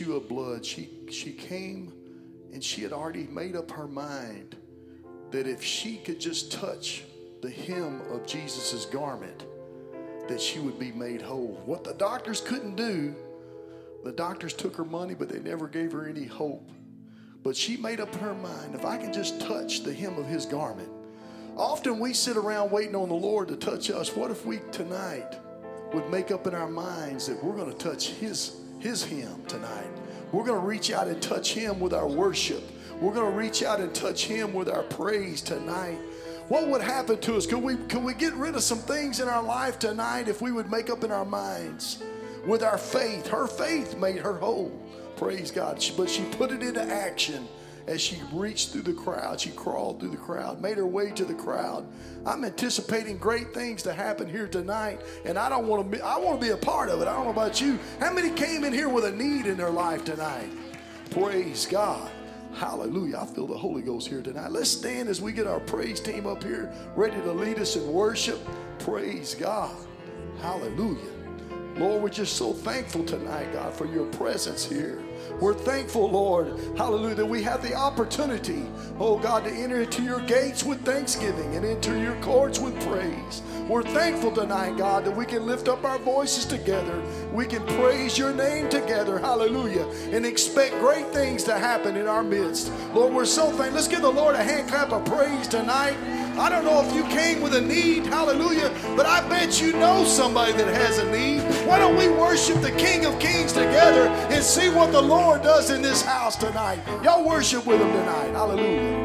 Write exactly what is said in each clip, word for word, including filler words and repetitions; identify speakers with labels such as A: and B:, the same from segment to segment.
A: of blood, she she came and she had already made up her mind that if she could just touch the hem of Jesus's garment, that she would be made whole. What the doctors couldn't do, the doctors took her money, but they never gave her any hope. But she made up her mind, if I can just touch the hem of his garment. Often we sit around waiting on the Lord to touch us. What if we tonight would make up in our minds that we're going to touch his his hem tonight? We're going to reach out and touch him with our worship. We're going to reach out and touch him with our praise tonight. What would happen to us? Could we, could we get rid of some things in our life tonight if we would make up in our minds with our faith? Her faith made her whole. Praise God. She, but she put it into action as she reached through the crowd. She crawled through the crowd, made her way to the crowd. I'm anticipating great things to happen here tonight, and I don't want to be, I want to be a part of it. I don't know about you. How many came in here with a need in their life tonight? Praise God. Hallelujah. I feel the Holy Ghost here tonight. Let's stand as we get our praise team up here ready to lead us in worship. Praise God. Hallelujah. Lord, we're just so thankful tonight, God, for your presence here. We're thankful, Lord, hallelujah, that we have the opportunity, oh God, to enter into your gates with thanksgiving and enter your courts with praise. We're thankful tonight, God, that we can lift up our voices together. We can praise your name together, hallelujah, and expect great things to happen in our midst. Lord, we're so thankful. Let's give the Lord a hand clap of praise tonight. I don't know if you came with a need, hallelujah, but I bet you know somebody that has a need. Why don't we worship the King of Kings together and see what the Lord does in this house tonight? Y'all worship with him tonight. Hallelujah.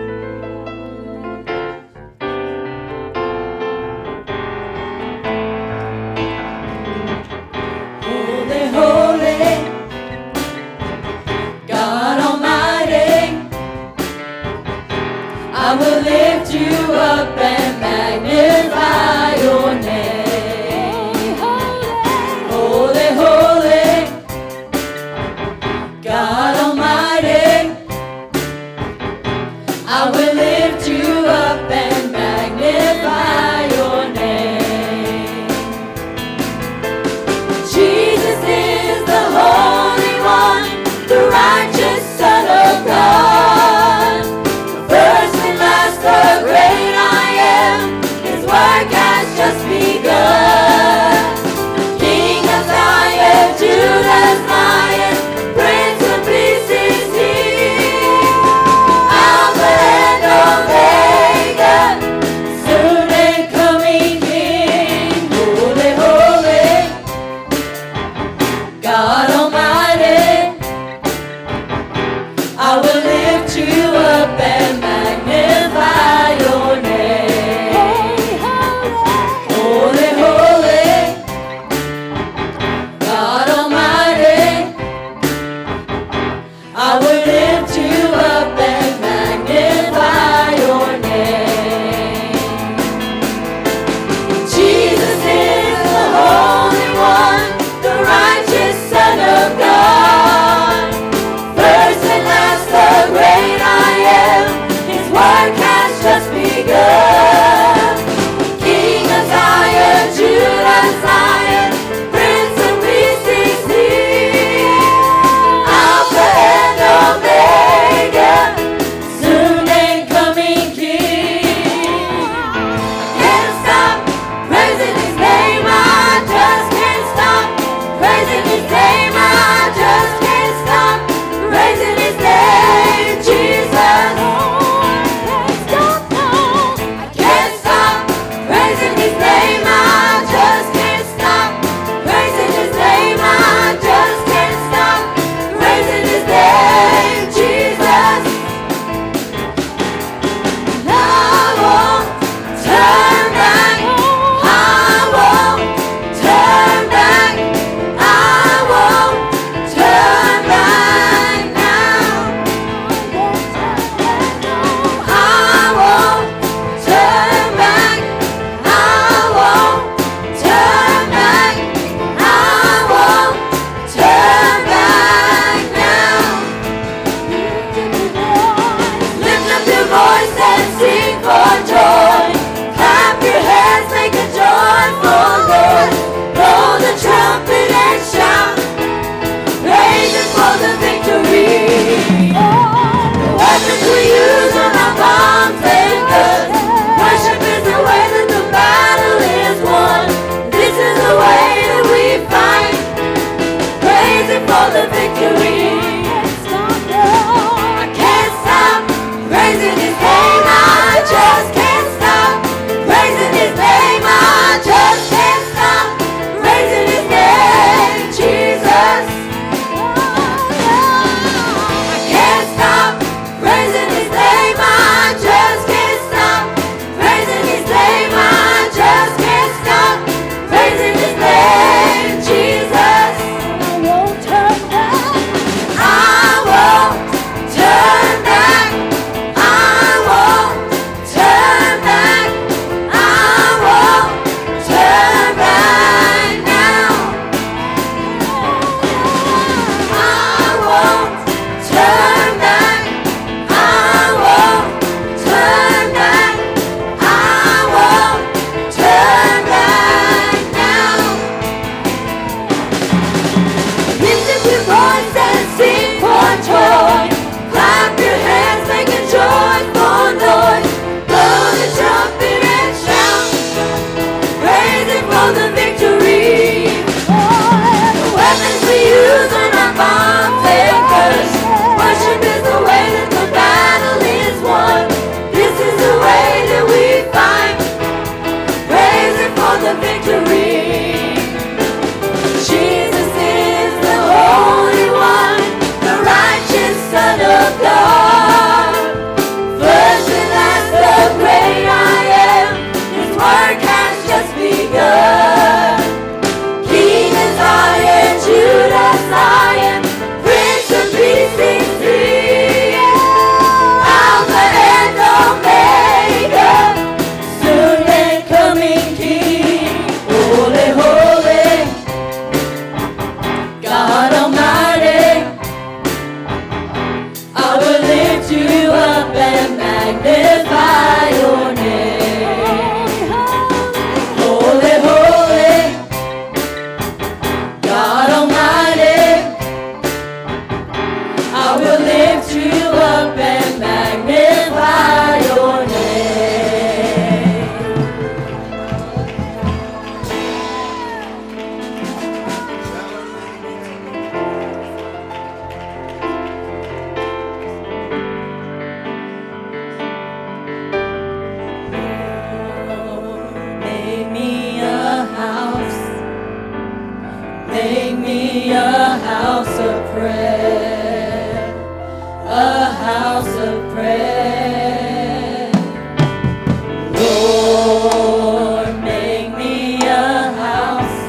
B: I will lift you up and magnify your name. Holy, holy, God Almighty. the victory. I can't stop praising His name. I just can't stop praising His name. I just can't stop praising His name, Jesus. I can't stop praising His name. I just can't stop praising His name. I just can't stop praising His name, Jesus. I won't turn back. I won't turn back. I won't turn back. I won't turn back now. I won't turn back. I won't turn back. I won't turn back now. Lift up your voice and sing for joy. Clap your hands, make a joyful noise. Blow the trumpet and shout, praising for the victory. The weapons we use are not bomb takers. Worship is the way that the battle is won. This is the way that we fight, praising for the victory. Jesus is the Holy One, the righteous Son of God. First and last, the great I am. His work has just begun. King of Zion, Judah, Zion, Prince of Peace, sings free. Alpha and Omega, soon and coming King. Holy, holy, God Almighty, I will lift you up and magnify your name. Holy, holy, God Almighty, I will lift you up and magnify your name. Make me a house, make me a house of prayer, a house of prayer. Lord, make me a house,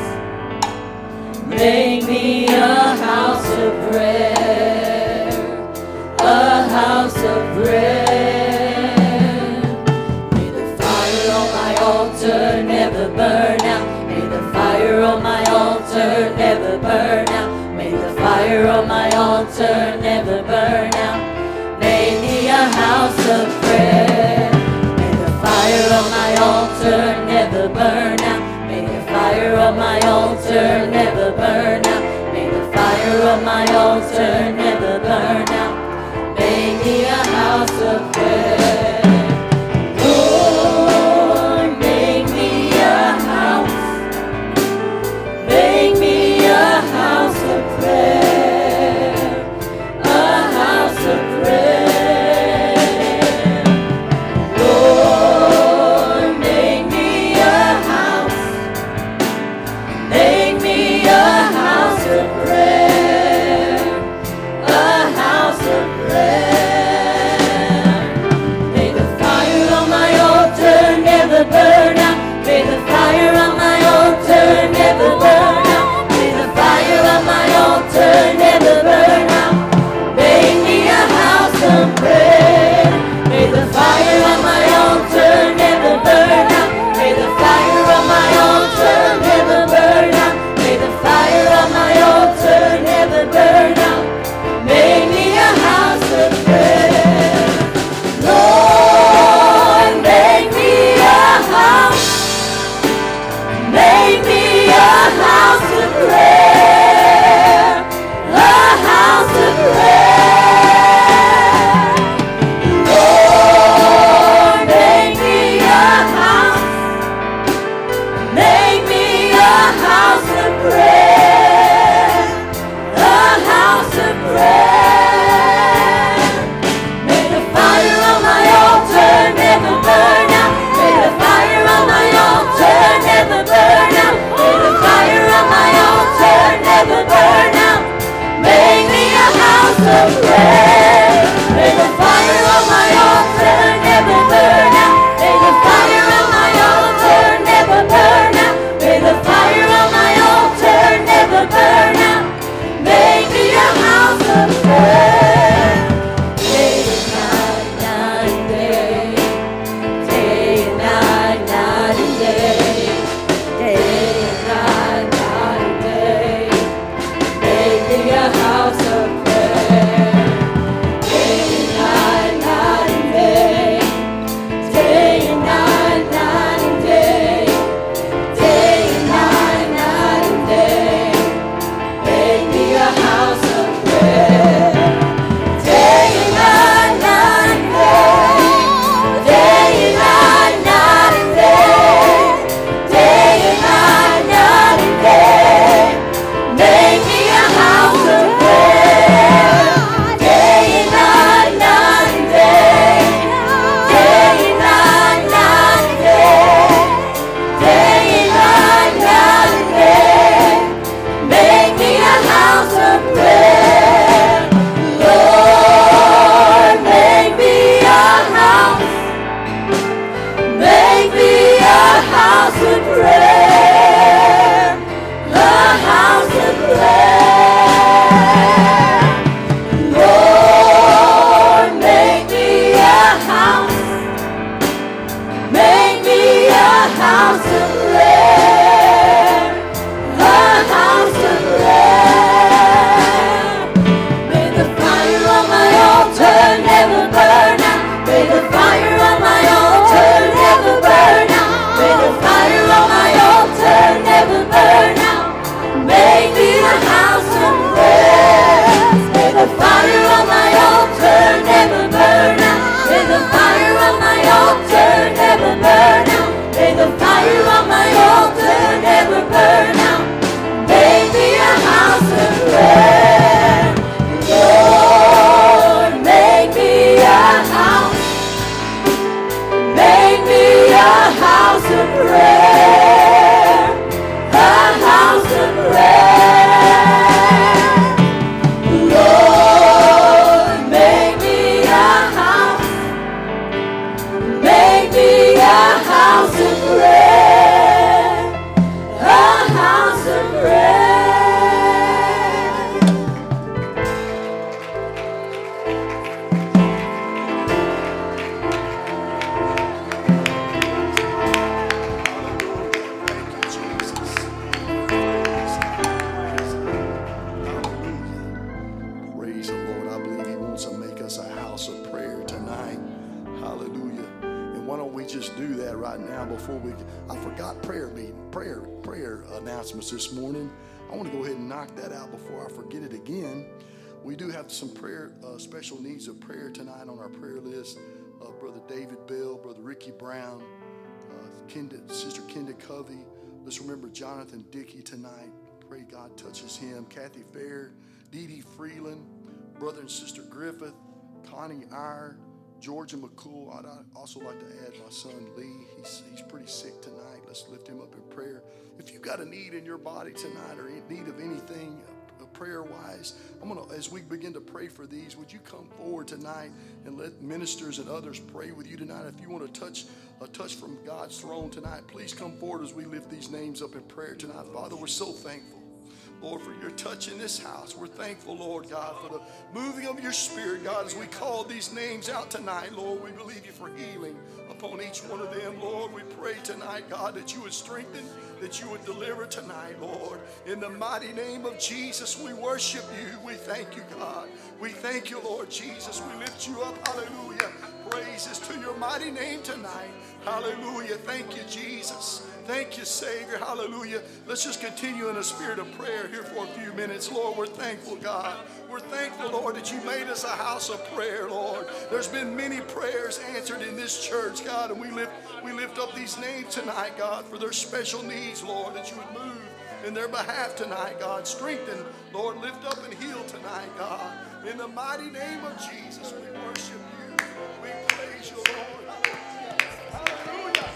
B: make me a house of prayer, a house of prayer. May the fire on my altar never burn out. May the fire on my altar never burn out. May the fire on my altar never burn out. Make me a house of prayer. May the fire on my altar never burn out. May the fire on my altar never burn out. May the fire on my altar never burn out. Make me a house of prayer. Lord, make me a house. Make me a house of prayer, a house of prayer. Lord, make me a house, make me a house of prayer, a house of prayer. prayer. May the fire on my altar never burn out. May the fire on my altar never burn out. May the fire on my altar never burn out. Make me a house of prayer. May the fire on my altar never burn out. May the fire on my altar never burn out. May the fire on my altar never burn out. Make me a house of prayer. Day and night, night and day. Day and night, night and day. Day and night, night and day. Make me a house of prayer. Day and night, night and day. Day and night, night and day. Day and night, night and day. Make me a house of prayer. Day and night, night and day. Day and night, night and day. Day and night, night and day. Make me a house of prayer. Day and night, night and day. Day and night, night and day. Day and night, night and day. Make me a house of prayer. Lord, make me a house. Make me a house of prayer. A house of prayer. Lord, make me a house. Make me a house of prayer. A house of prayer. May the fire on my altar never burn out. May the fire on my altar never burn out. May the fire on my altar never burn out. Make me a house of prayer. May the fire on my altar never burn out. May the fire on my altar never burn out. May the fire on my altar never burn out. Make me a house of prayer. Lord, make me a house. Make me a house of prayer. A house of prayer. Lord, make me a house. Make me a house of prayer. A house of prayer.
A: Thank you, Jesus. Hallelujah. Praise the Lord. I believe He wants to make us a house of prayer tonight. Hallelujah. And why don't we just do that right now before we... I forgot prayer meeting, prayer, prayer announcements this morning. I want to go ahead and knock that out before I forget it again. We do have some prayer, uh, special needs of prayer tonight on our prayer list. Uh, Brother David Bell, Brother Ricky Brown, uh, Kenda, Sister Kenda Covey. Let's remember Jonathan Dickey tonight. Pray God touches him. Kathy Fair, Dee Dee Freeland, Brother and Sister Griffith, Connie Iyer, Georgia McCool. I'd also like to add my son Lee. He's, he's pretty sick tonight. Let's lift him up in prayer. If you've got a need in your body tonight or in need of anything uh, prayer-wise, I'm gonna, as we begin to pray for these, would you come forward tonight and let ministers and others pray with you tonight? If you want to touch a touch from God's throne tonight, please come forward as we lift these names up in prayer tonight. Father, we're so thankful, Lord, for your touch in this house. We're thankful, Lord God, for the moving of your Spirit, God, as we call these names out tonight. Lord, we believe you for healing upon each one of them. Lord, we pray tonight, God, that you would strengthen, that you would deliver tonight, Lord. In the mighty name of Jesus, we worship you. We thank you, God. We thank you, Lord Jesus. We lift you up. Hallelujah. Praises to your mighty name tonight. Hallelujah. Thank you, Jesus. Thank you, Savior. Hallelujah. Let's just continue in a spirit of prayer here for a few minutes. Lord, we're thankful, God. We're thankful, Lord, that you made us a house of prayer, Lord. There's been many prayers answered in this church, God, and we lift, we lift up these names tonight, God, for their special needs, Lord, that you would move in their behalf tonight, God. Strengthen, Lord, lift up and heal tonight, God. In the mighty name of Jesus, we worship you. We praise you, Lord. Hallelujah.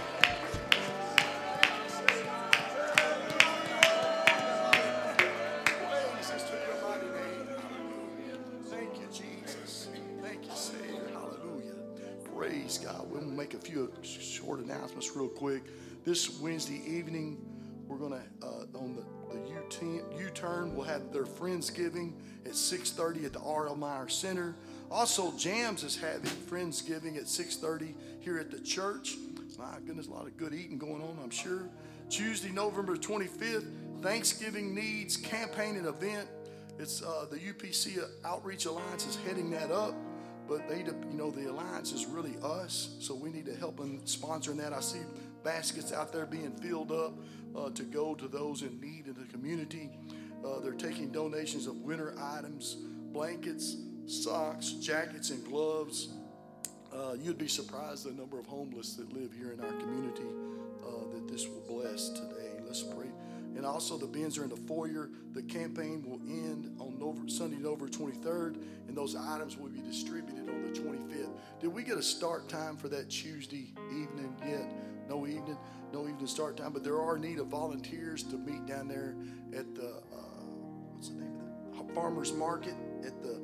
A: Praises to your mighty name. Hallelujah. Thank you, Jesus. Thank you, Savior. Hallelujah. Praise God. We'll make a few short announcements real quick. This Wednesday evening, we're going to, uh, on the, the U-turn, we'll have their Friendsgiving at six thirty at the R L Meyer Center. Also, Jams is having Friendsgiving at six thirty here at the church. My goodness, a lot of good eating going on, I'm sure. Tuesday, November twenty-fifth, Thanksgiving Needs Campaign and Event. It's uh, the U P C Outreach Alliance is heading that up. But they, you know, the alliance is really us, so we need to help in sponsoring that. I see baskets out there being filled up uh, to go to those in need in the community. Uh, they're taking donations of winter items, blankets, socks, jackets, and gloves. Uh, you'd be surprised the number of homeless that live here in our community uh, that this will bless today. Let's pray. And also the bins are in the foyer. The campaign will end on November, Sunday, November twenty-third, and those items will be distributed on the twenty-fifth. Did we get a start time for that Tuesday evening yet? No evening, no evening start time, but there are need of volunteers to meet down there at the, uh, what's the name of that? Farmers Market at the,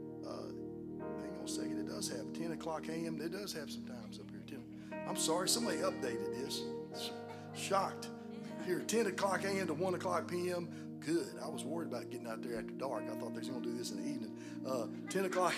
A: uh, hang on a second, it does have ten o'clock a m It does have some times up here, ten. I'm sorry, somebody updated this. Shocked. Here, ten o'clock a m to one o'clock p m Good. I was worried about getting out there after dark. I thought they was going to do this in the evening. Uh, ten o'clock,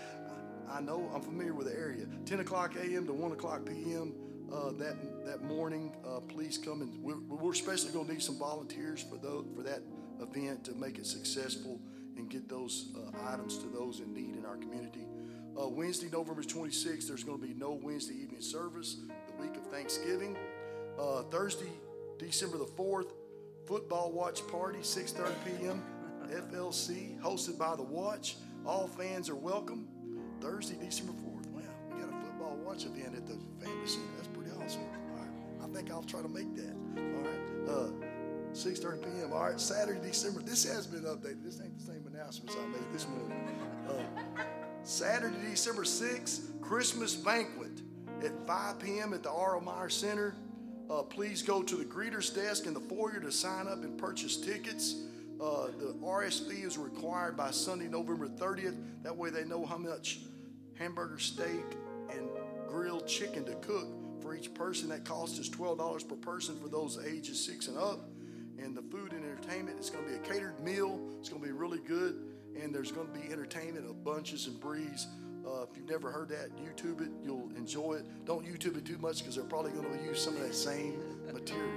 A: I know, I'm familiar with the area. ten o'clock a m to one o'clock p m Uh, that that morning, uh, please come and we're, we're especially going to need some volunteers for those, for that event to make it successful and get those uh, items to those in need in our community. Uh, Wednesday, November twenty-sixth, there's going to be no Wednesday evening service, the week of Thanksgiving. Uh, Thursday, December the fourth, football watch party, six thirty p m F L C, hosted by The Watch. All fans are welcome. Thursday, December fourth. Wow, we got a football watch event at the Family Center. That's pretty awesome. All right, I think I'll try to make that. All right, uh, six thirty p m All right, Saturday, December. This has been updated. This ain't the same announcements I made this morning. Uh, Saturday, December sixth, Christmas banquet at five p m at the R L Meyer Center. Uh, please go to the greeter's desk in the foyer to sign up and purchase tickets. Uh, the R S V is required by Sunday, November thirtieth. That way they know how much hamburger steak and grilled chicken to cook for each person. That cost is twelve dollars per person for those ages six and up. And the food and entertainment, it's going to be a catered meal. It's going to be really good. And there's going to be entertainment of Bunches and Breeze. Uh, if you've never heard that, YouTube it. You'll enjoy it. Don't YouTube it too much because they're probably going to use some of that same material.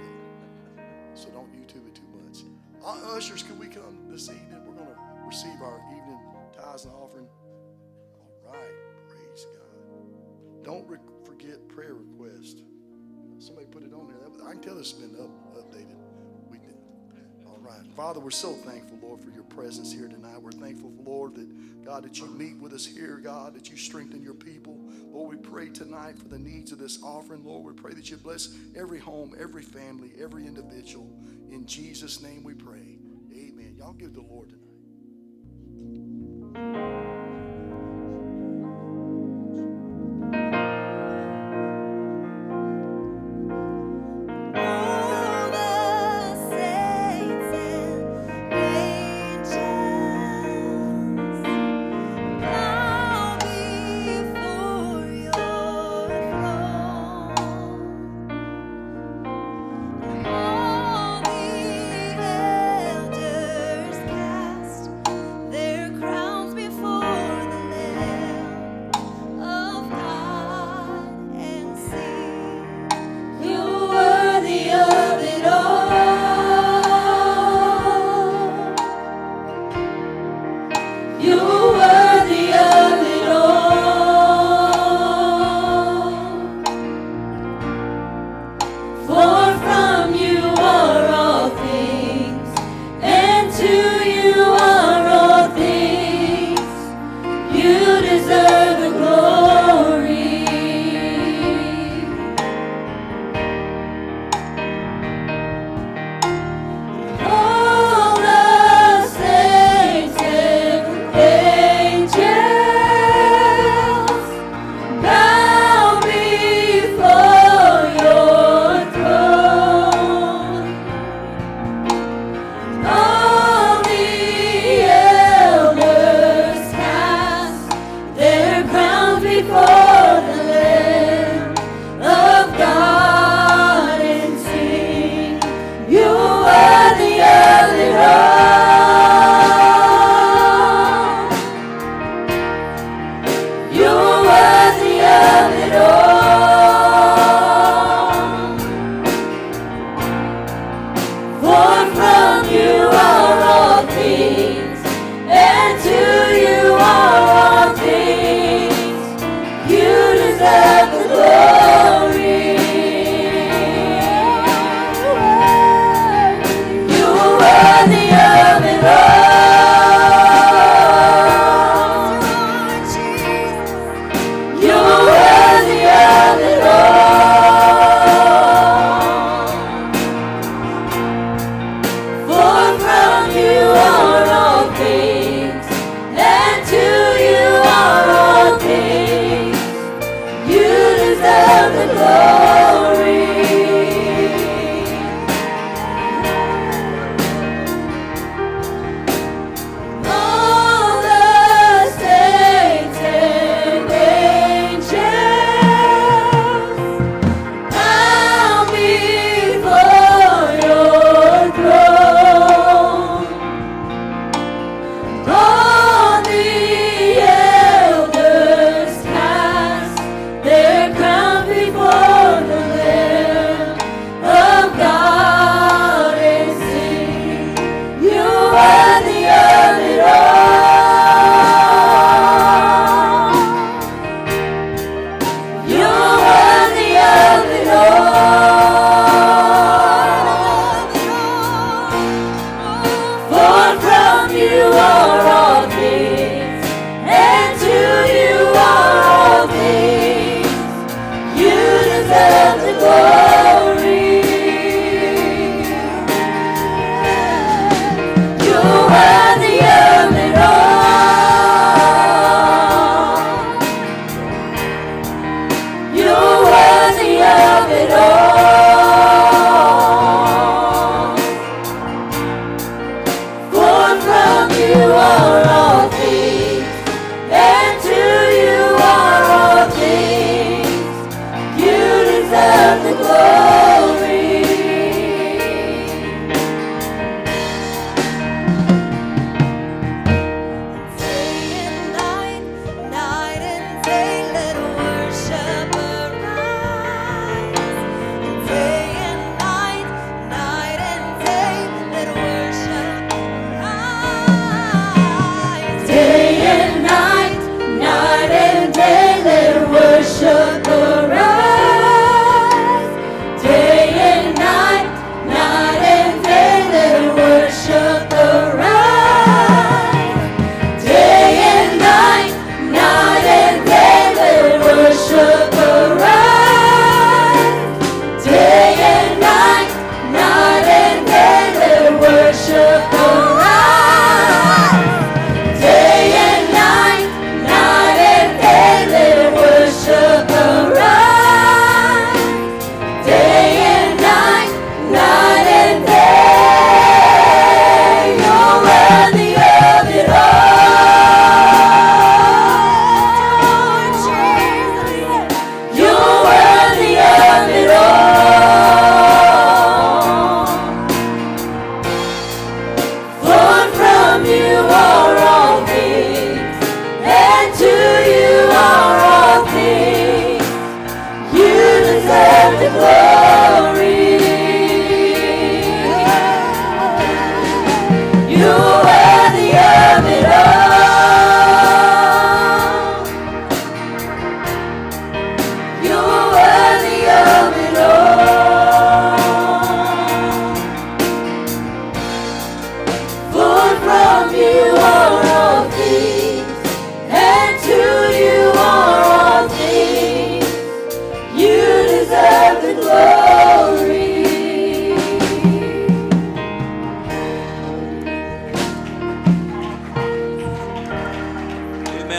A: So don't YouTube it too much. Uh, ushers, could we come this evening? We're going to receive our evening tithes and offering. All right. Praise God. Don't re- forget prayer request. Somebody put it on there. That was, I can tell it's been up, updated. We did. All right. Father, we're so thankful, Lord, for your presence here tonight. We're thankful, Lord, that, God, that you meet with us here, God, that you strengthen your people. Lord, we pray tonight for the needs of this offering. Lord, we pray that you bless every home, every family, every individual. In Jesus' name we pray. Amen. Y'all give the Lord tonight.
B: All the saints and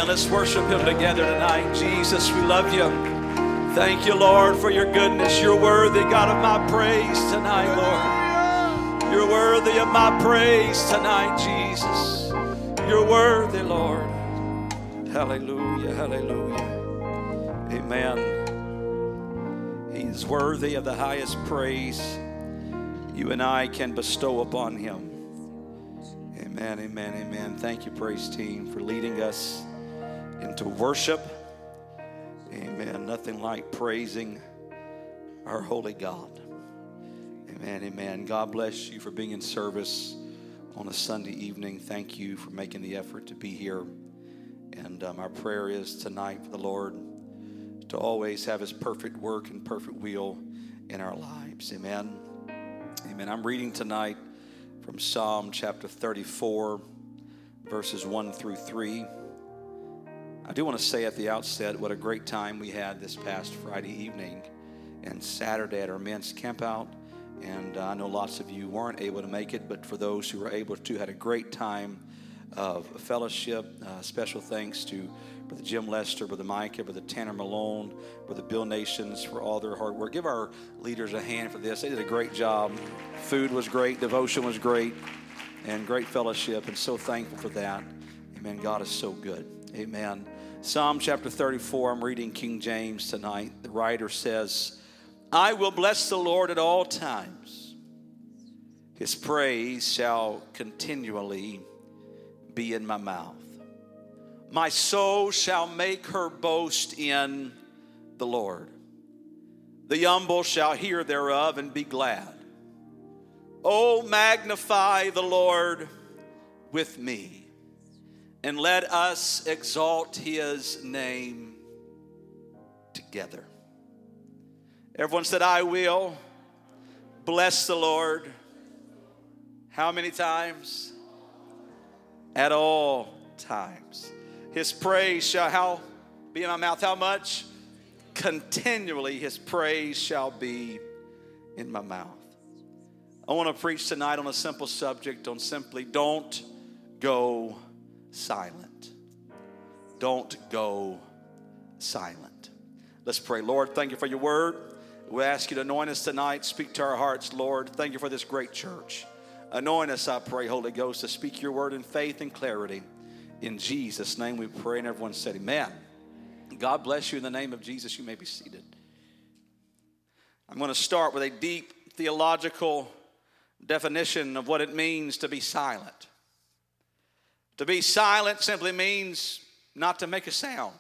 C: Amen. Let's worship him together tonight. Jesus, we love you. Thank you, Lord, for your goodness. You're worthy, God, of my praise tonight, Lord. You're worthy of my praise tonight, Jesus. You're worthy, Lord. Hallelujah, hallelujah. Amen. He's worthy of the highest praise you and I can bestow upon him. Amen, amen, amen. Thank you, praise team, for leading us into worship. Amen. Nothing like praising our holy God. Amen, amen. God bless you for being in service on a Sunday evening. Thank you for making the effort to be here. And um, our prayer is tonight for the Lord to always have his perfect work and perfect will in our lives. Amen. Amen. I'm reading tonight from Psalm chapter thirty-four, verses one through three. I do want to say at the outset what a great time we had this past Friday evening and Saturday at our men's campout. And uh, I know lots of you weren't able to make it, but for those who were able to, had a great time of fellowship. Uh, special thanks to Brother Jim Lester, Brother Micah, Brother Tanner Malone, Brother Bill Nations for all their hard work. Give our leaders a hand for this. They did a great job. Food was great. Devotion was great. And great fellowship. And so thankful for that. Amen. God is so good. Amen. Psalm chapter thirty-four. I'm reading King James tonight. The writer says, I will bless the Lord at all times. His praise shall continually be in my mouth. My soul shall make her boast in the Lord. The humble shall hear thereof and be glad. Oh, magnify the Lord with me, and let us exalt his name together. Everyone said, I will bless the Lord. How many times? At all times. His praise shall how be in my mouth. How much? Continually his praise shall be in my mouth. I want to preach tonight on a simple subject, on simply don't go silent. Don't go silent. Let's pray. Lord, thank you for your word. We ask you to anoint us tonight. Speak to our hearts, Lord. Thank you for this great church. Anoint us, I pray, Holy Ghost, to speak your word in faith and clarity. In Jesus' name we pray, and everyone said amen. God bless you in the name of Jesus. You may be seated. I'm going to start with a deep theological definition of what it means to be silent. To be silent simply means not to make a sound.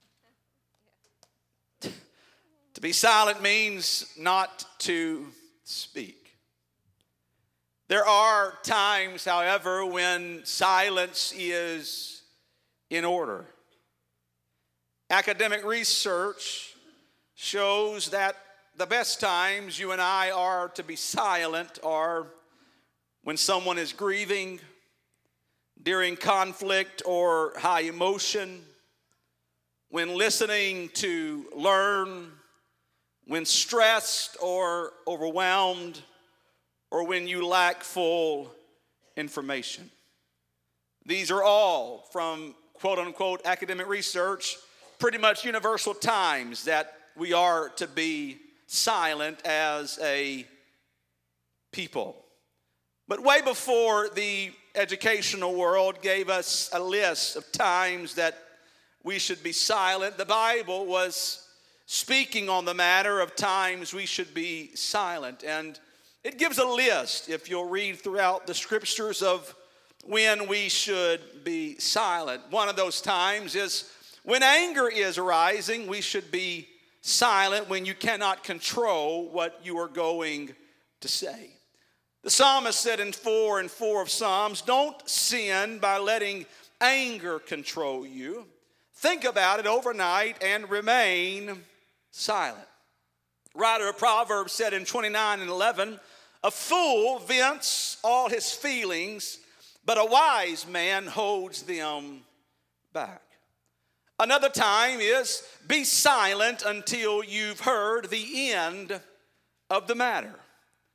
C: To be silent means not to speak. There are times, however, when silence is in order. Academic research shows that the best times you and I are to be silent are when someone is grieving, during conflict or high emotion, when listening to learn, when stressed or overwhelmed, or when you lack full information. These are all, from quote-unquote academic research, pretty much universal times that we are to be silent as a people. But way before the educational world gave us a list of times that we should be silent, the Bible was speaking on the matter of times we should be silent. And it gives a list, if you'll read throughout the scriptures, of when we should be silent. One of those times is when anger is arising, we should be silent when you cannot control what you are going to say. The psalmist said in four and four of Psalms, don't sin by letting anger control you. Think about it overnight and remain silent. Writer of Proverbs said in twenty-nine and eleven, a fool vents all his feelings, but a wise man holds them back. Another time is be silent until you've heard the end of the matter.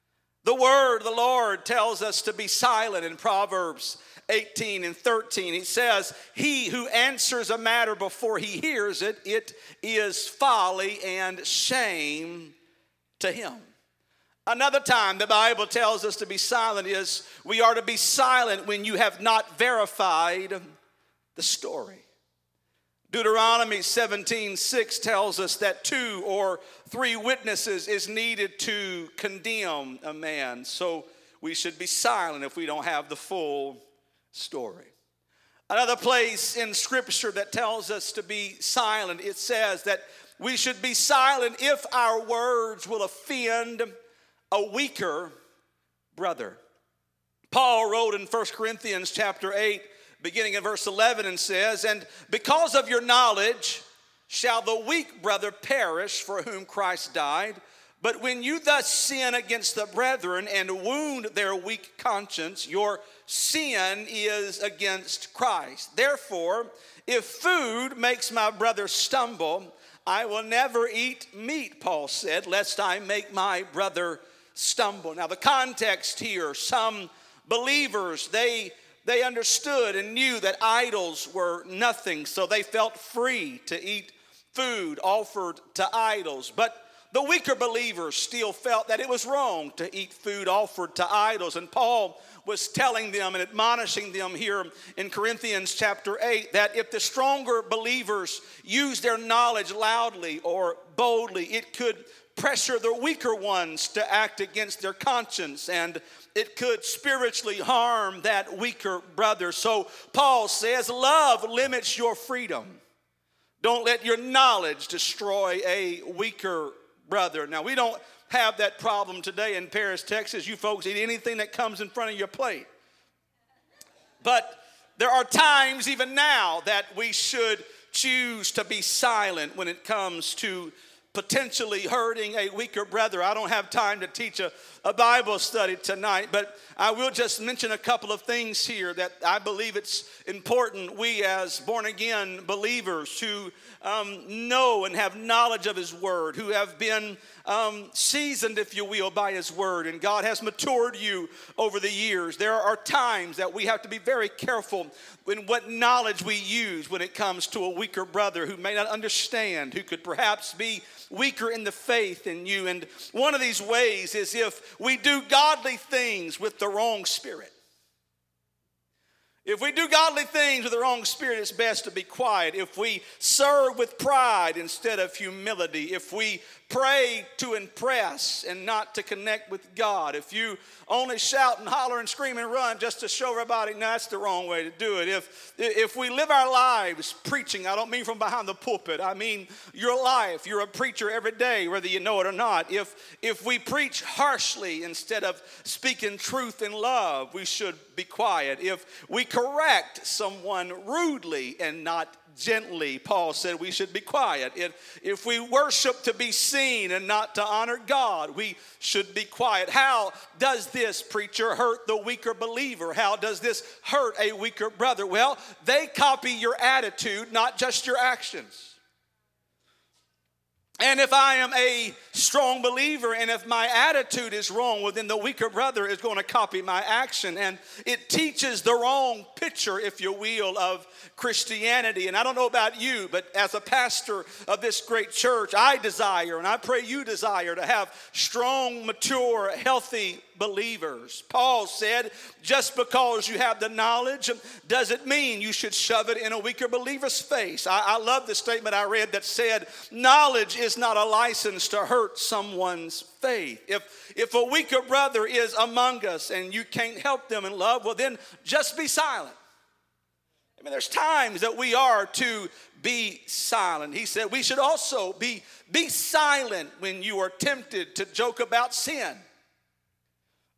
C: The word of the Lord tells us to be silent in Proverbs eighteen and thirteen. It says, he who answers a matter before he hears it, it is folly and shame to him. Another time the Bible tells us to be silent is we are to be silent when you have not verified the story. Deuteronomy seventeen six tells us that two or three witnesses is needed to condemn a man. So we should be silent if we don't have the full story. Another place in Scripture that tells us to be silent, it says that we should be silent if our words will offend a weaker brother. Paul wrote in First Corinthians chapter eight, beginning in verse eleven, and says, and because of your knowledge shall the weak brother perish for whom Christ died. But when you thus sin against the brethren and wound their weak conscience, your sin is against Christ. Therefore, if food makes my brother stumble, I will never eat meat, Paul said, lest I make my brother stumble. Now the context here, some believers, they they understood and knew that idols were nothing, so they felt free to eat food offered to idols. But the weaker believers still felt that it was wrong to eat food offered to idols. And Paul was telling them and admonishing them here in Corinthians chapter eight that if the stronger believers use their knowledge loudly or boldly, it could pressure the weaker ones to act against their conscience, and it could spiritually harm that weaker brother. So Paul says, love limits your freedom. Don't let your knowledge destroy a weaker brother. Now, we don't have that problem today in Paris, Texas. You folks eat anything that comes in front of your plate. But there are times even now that we should choose to be silent when it comes to potentially hurting a weaker brother. I don't have time to teach a, a Bible study tonight, but I will just mention a couple of things here that I believe it's important we as born-again believers who um, know and have knowledge of His Word, who have been um, seasoned, if you will, by His Word, and God has matured you over the years. There are times that we have to be very careful in what knowledge we use when it comes to a weaker brother who may not understand, who could perhaps be weaker in the faith than you. And one of these ways is if we do godly things with the wrong spirit. If we do godly things with the wrong spirit, it's best to be quiet. If we serve with pride instead of humility, if we pray to impress and not to connect with God, if you only shout and holler and scream and run just to show everybody, no, that's the wrong way to do it. If, if we live our lives preaching, I don't mean from behind the pulpit, I mean your life. You're a preacher every day, whether you know it or not. If, if we preach harshly instead of speaking truth in love, we should be quiet. If we correct someone rudely and not gently, Paul said we should be quiet. If, if we worship to be seen and not to honor God, we should be quiet. How does this, preacher, hurt the weaker believer? How does this hurt a weaker brother? Well, they copy your attitude, not just your actions. And if I am a strong believer and if my attitude is wrong, well, then the weaker brother is going to copy my action. And it teaches the wrong picture, if you will, of Christianity. And I don't know about you, but as a pastor of this great church, I desire, and I pray you desire, to have strong, mature, healthy believers. Paul said, just because you have the knowledge doesn't mean you should shove it in a weaker believer's face. I, I love the statement I read that said, knowledge is not a license to hurt someone's faith. If, if a weaker brother is among us and you can't help them in love, well then just be silent. I mean, there's times that we are to be silent. He said we should also be, be silent when you are tempted to joke about sin.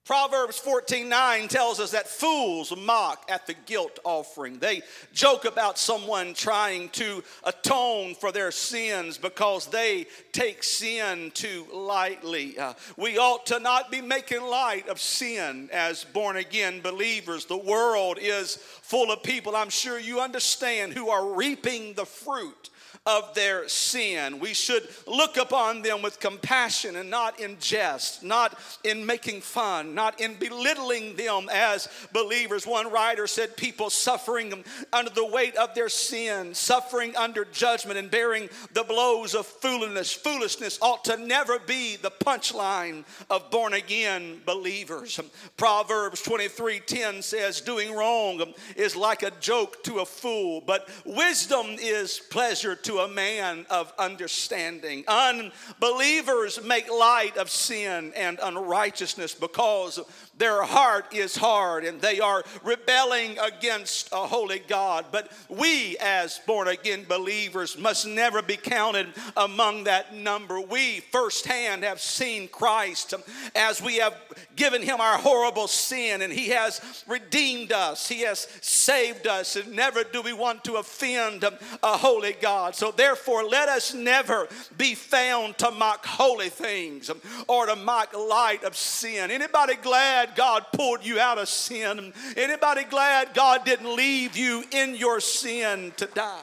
C: Proverbs fourteen nine tells us that fools mock at the guilt offering. They joke about someone trying to atone for their sins because they take sin too lightly. Uh, we ought to not be making light of sin as born-again believers. The world is full of people, I'm sure you understand, who are reaping the fruit of their sin. We should look upon them with compassion and not in jest, not in making fun, not in belittling them as believers. One writer said people suffering under the weight of their sin, suffering under judgment and bearing the blows of foolishness, foolishness ought to never be the punchline of born-again believers. Proverbs twenty-three ten says, doing wrong is like a joke to a fool, but wisdom is pleasure to a man of understanding. Unbelievers make light of sin and unrighteousness because their heart is hard and they are rebelling against a holy God. But we as born-again believers must never be counted among that number. We firsthand have seen Christ as we have given him our horrible sin, and he has redeemed us. He has saved us, and never do we want to offend a holy God. So therefore, let us never be found to mock holy things or to mock light of sin. Anybody glad God pulled you out of sin? Anybody glad God didn't leave you in your sin to die?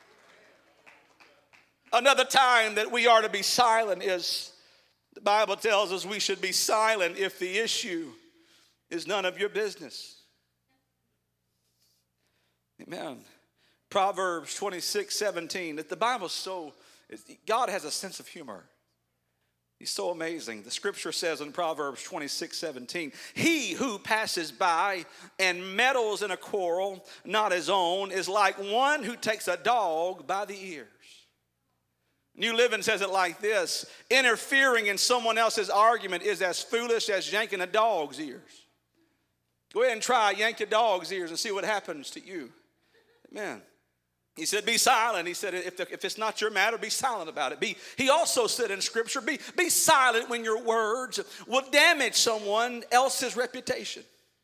C: Another time that we are to be silent is, the Bible tells us we should be silent if the issue is none of your business. Amen. Proverbs twenty-six seventeen. That the Bible's so, God has a sense of humor. He's so amazing. The scripture says in Proverbs twenty-six seventeen, he who passes by and meddles in a quarrel not his own is like one who takes a dog by the ears. New Living says it like this: interfering in someone else's argument is as foolish as yanking a dog's ears. Go ahead and try, yank your dog's ears and see what happens to you. Amen. He said, be silent. He said, if, the, if it's not your matter, be silent about it. Be, he also said in Scripture, be, be silent when your words will damage someone else's reputation.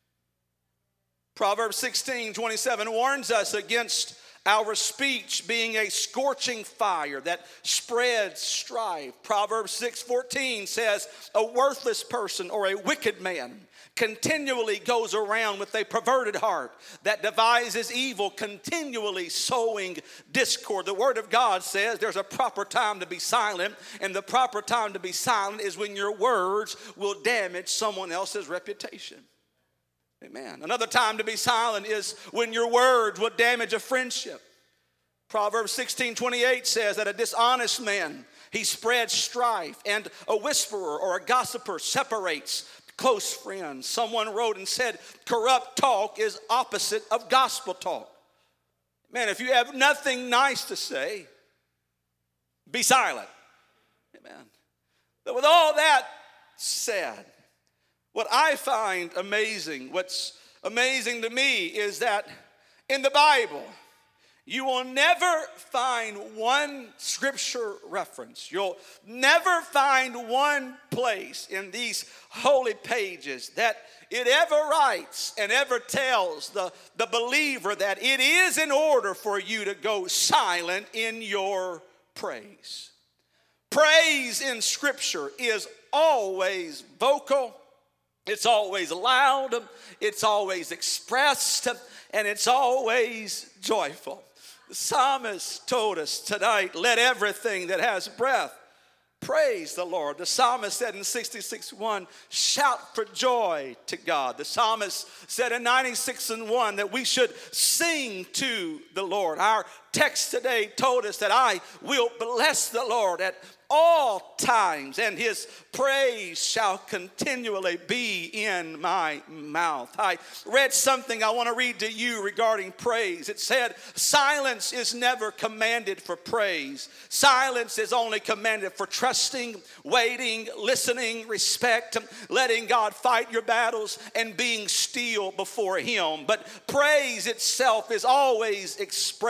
C: Proverbs sixteen twenty-seven warns us against our speech being a scorching fire that spreads strife. Proverbs six fourteen says, a worthless person or a wicked man continually goes around with a perverted heart that devises evil, continually sowing discord. The Word of God says there's a proper time to be silent, and the proper time to be silent is when your words will damage someone else's reputation. Amen. Another time to be silent is when your words will damage a friendship. Proverbs sixteen twenty-eight says that a dishonest man, he spreads strife, and a whisperer or a gossiper separates close friends. Someone wrote and said, corrupt talk is opposite of gospel talk. Man, if you have nothing nice to say, be silent. Amen. But with all that said, what I find amazing, what's amazing to me is that in the Bible, you will never find one scripture reference. You'll never find one place in these holy pages that it ever writes and ever tells the, the believer that it is in order for you to go silent in your praise. Praise in Scripture is always vocal. It's always loud, it's always expressed, and it's always joyful. The psalmist told us tonight, let everything that has breath praise the Lord. The psalmist said in sixty-six one, shout for joy to God. The psalmist said in ninety-six and one that we should sing to the Lord. Our text today told us that I will bless the Lord at all times, and his praise shall continually be in my mouth. I read something I want to read to you regarding praise. It said, silence is never commanded for praise. Silence is only commanded for trusting, waiting, listening, respect, letting God fight your battles, and being still before him. But praise itself is always expressed.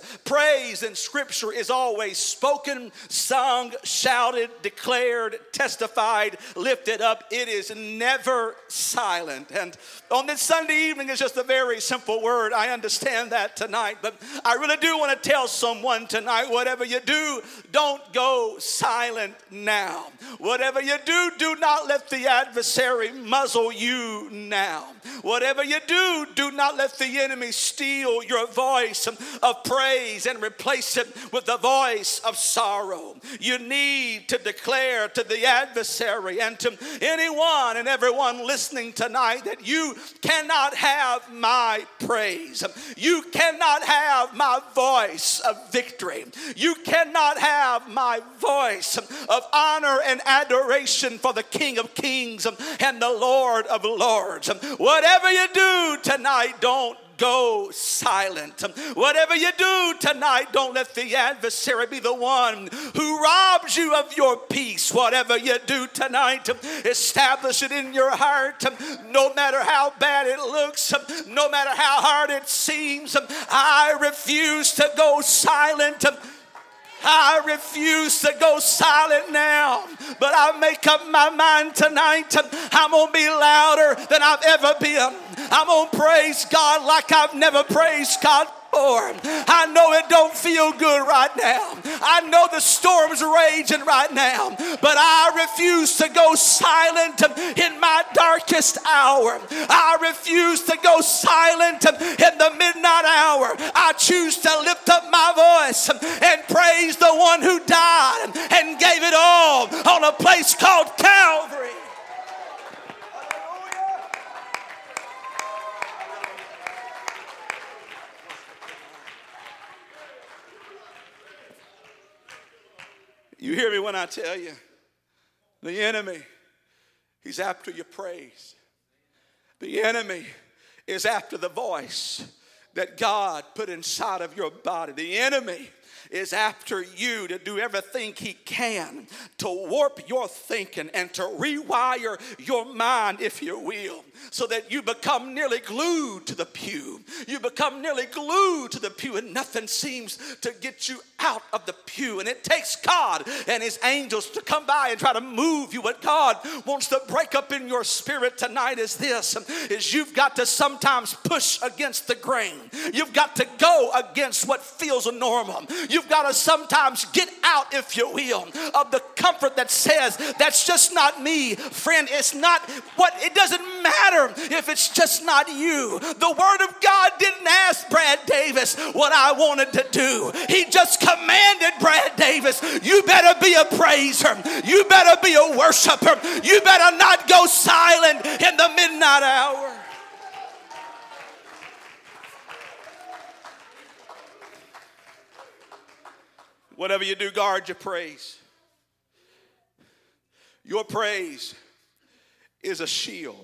C: praise in Scripture is always spoken, sung, shouted, declared, testified, lifted up. It is never silent. And on this Sunday evening, it's just a very simple word. I understand that tonight, but I really do want to tell someone tonight, whatever you do, don't go silent now. Whatever you do, do not let the adversary muzzle you now. Whatever you do, do not let the enemy steal your voice of praise and replace it with the voice of sorrow. You need to declare to the adversary and to anyone and everyone listening tonight that you cannot have my praise. You cannot have my voice of victory. You cannot have my voice of honor and adoration for the King of Kings and the Lord of Lords. Whatever you do tonight, don't go silent. Whatever you do tonight, don't let the adversary be the one who robs you of your peace. Whatever you do tonight, establish it in your heart. No matter how bad it looks, no matter how hard it seems, I refuse to go silent. I refuse to go silent now, but I make up my mind tonight. I'm going to be louder than I've ever been. I'm going to praise God like I've never praised God before. I know it don't feel good right now. I know the storm's raging right now, but I refuse to go silent in my darkest hour. I refuse to go silent in the midnight hour. I choose to lift up my voice and praise the one who died and gave it all on a place called Calvary. You hear me when I tell you, the enemy, he's after your praise. The enemy is after the voice that God put inside of your body. The enemy is after you to do everything he can to warp your thinking and to rewire your mind, if you will, so that you become nearly glued to the pew. You become nearly glued to the pew and nothing seems to get you out of the pew. And it takes God and his angels to come by and try to move you. What God wants to break up in your spirit tonight is this, is you've got to sometimes push against the grain. You've got to go against what feels normal. You've got to sometimes get out, if you will, of the comfort that says, that's just not me. Friend, it's not what, it doesn't matter if it's just not you. The Word of God didn't ask Brad Davis what I wanted to do. He just commanded Brad Davis, you better be a praiser. You better be a worshiper. You better not go silent in the midnight hour. Whatever you do, guard your praise. Your praise is a shield.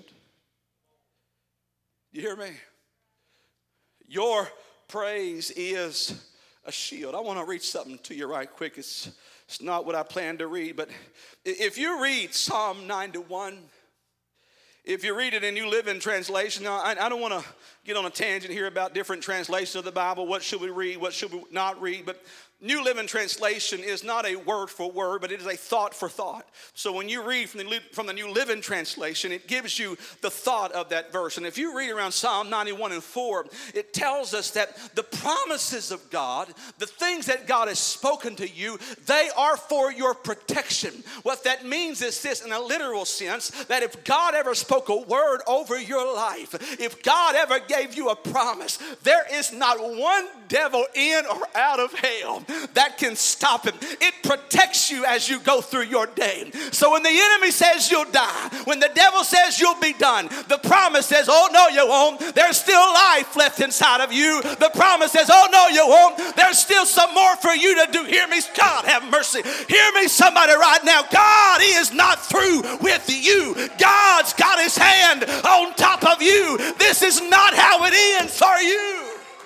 C: You hear me? Your praise is a shield. I want to read something to you right quick. It's, it's not what I planned to read, but if you read Psalm ninety-one, if you read it in New Living Translation, now I, I don't want to get on a tangent here about different translations of the Bible. What should we read? What should we not read? But New Living Translation is not a word for word, but it is a thought for thought. So when you read from the, from the New Living Translation, it gives you the thought of that verse. And if you read around Psalm ninety-one and four, it tells us that the promises of God, the things that God has spoken to you, they are for your protection. What that means is this, in a literal sense, that if God ever spoke a word over your life, if God ever gave you a promise, there is not one devil in or out of hell that can stop him. It protects you as you go through your day. So when the enemy says you'll die, when the devil says you'll be done, the promise says, oh no you won't. There's still life left inside of you. The promise says, oh no you won't. There's still some more for you to do. Hear me, God have mercy. Hear me somebody right now. God, he is not through with you. God's got his hand on top of you. This is not how it ends for you.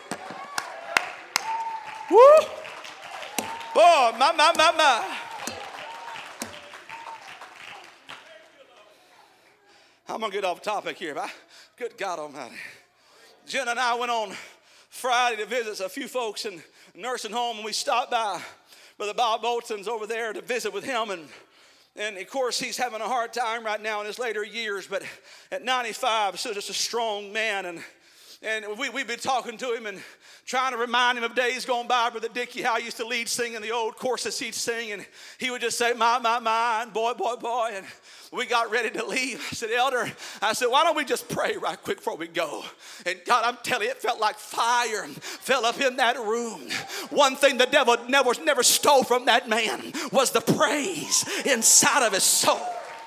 C: Woo! Boy, my, my, my, my. I'm going to get off topic here. But I, good God Almighty. Jen and I went on Friday to visit a few folks in nursing home, and we stopped by Brother Bob Bolton's over there to visit with him. And, and of course, he's having a hard time right now in his later years. But at ninety-five, still just a strong man. And, and we, we've been talking to him and trying to remind him of days gone by, Brother Dickie, how he used to lead sing in the old courses he'd sing. And he would just say, my, my, my, and boy, boy, boy. And we got ready to leave. I said, Elder, I said, why don't we just pray right quick before we go? And God, I'm telling you, it felt like fire fell up in that room. One thing the devil never, never stole from that man was the praise inside of his soul.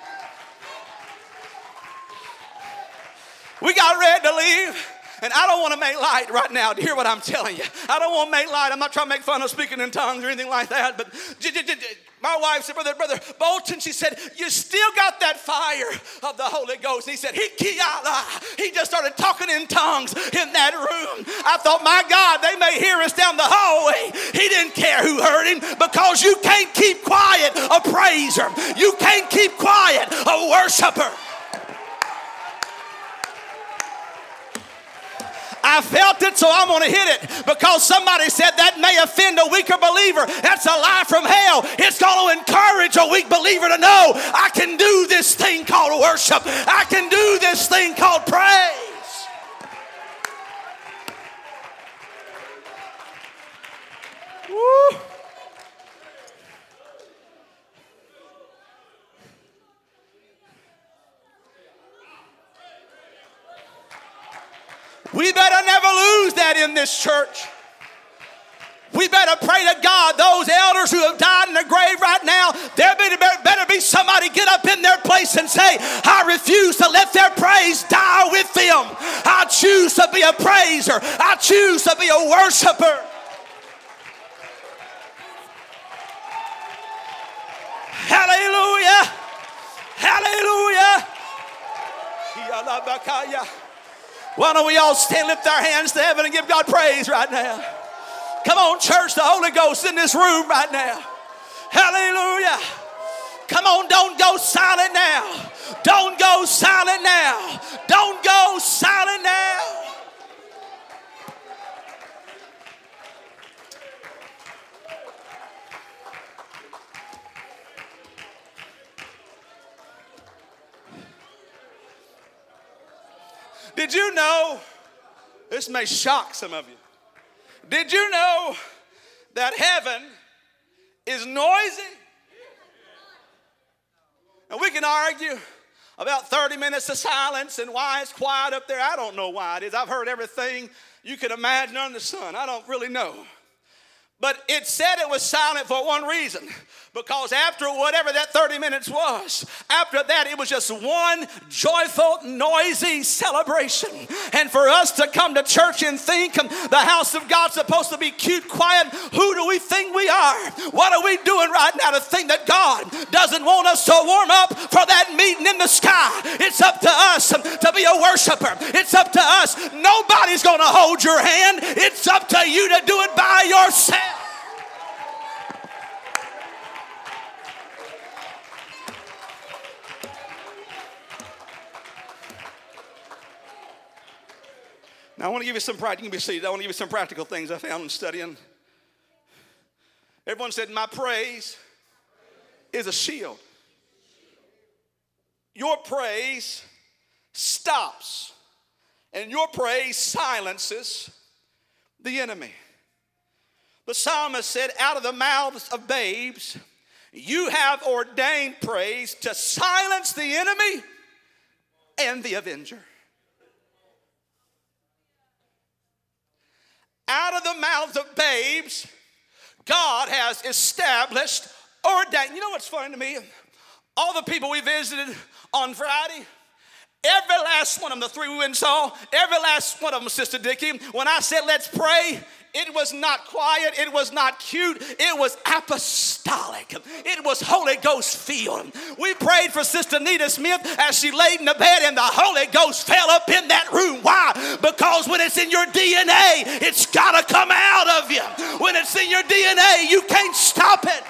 C: We got ready to leave. And I don't want to make light right now to hear what I'm telling you. I don't want to make light. I'm not trying to make fun of speaking in tongues or anything like that. But my wife said, Brother, Brother Bolton, she said, you still got that fire of the Holy Ghost. And he said, he just started talking in tongues in that room. I thought, my God, they may hear us down the hallway. He didn't care who heard him, because you can't keep quiet a praiser. You can't keep quiet a worshiper. I felt it, so I'm going to hit it, because somebody said that may offend a weaker believer. That's a lie from hell. It's going to encourage a weak believer to know I can do this thing called worship. I can do this thing called praise. Woo. We better never lose that in this church. We better pray to God, those elders who have died in the grave right now, there better be somebody get up in their place and say, I refuse to let their praise die with them. I choose to be a praiser. I choose to be a worshiper. Hallelujah. Hallelujah. Why don't we all stand, lift our hands to heaven and give God praise right now? Come on, church, the Holy Ghost in this room right now. Hallelujah. Come on, don't go silent now. Don't go silent now. Don't go silent now. Did you know, this may shock some of you, did you know that heaven is noisy? And we can argue about thirty minutes of silence and why it's quiet up there. I don't know why it is. I've heard everything you could imagine under the sun. I don't really know. But it said it was silent for one reason. Because after whatever that thirty minutes was, after that it was just one joyful, noisy celebration. And for us to come to church and think the house of God's supposed to be cute, quiet, who do we think we are? What are we doing right now to think that God doesn't want us to warm up for that meeting in the sky? It's up to us to be a worshiper. It's up to us. Nobody's going to hold your hand. It's up to you to do it by yourself. Now, I want to give you some practical, you can be seated. I want to give you some practical things I found in studying. Everyone said, my praise is a shield. Your praise stops, and your praise silences the enemy. The psalmist said, out of the mouths of babes, you have ordained praise to silence the enemy and the avenger. Out of the mouths of babes, God has established, ordained. You know what's funny to me? All the people we visited on Friday, every last one of them, the three we went and saw, every last one of them, Sister Dickie, when I said let's pray, it was not quiet, it was not cute, it was apostolic. It was Holy Ghost filled. We prayed for Sister Nita Smith as she laid in the bed, and the Holy Ghost fell up in that room. Why? Because when it's in your D N A, it's got to come out of you. When it's in your D N A, you can't stop it.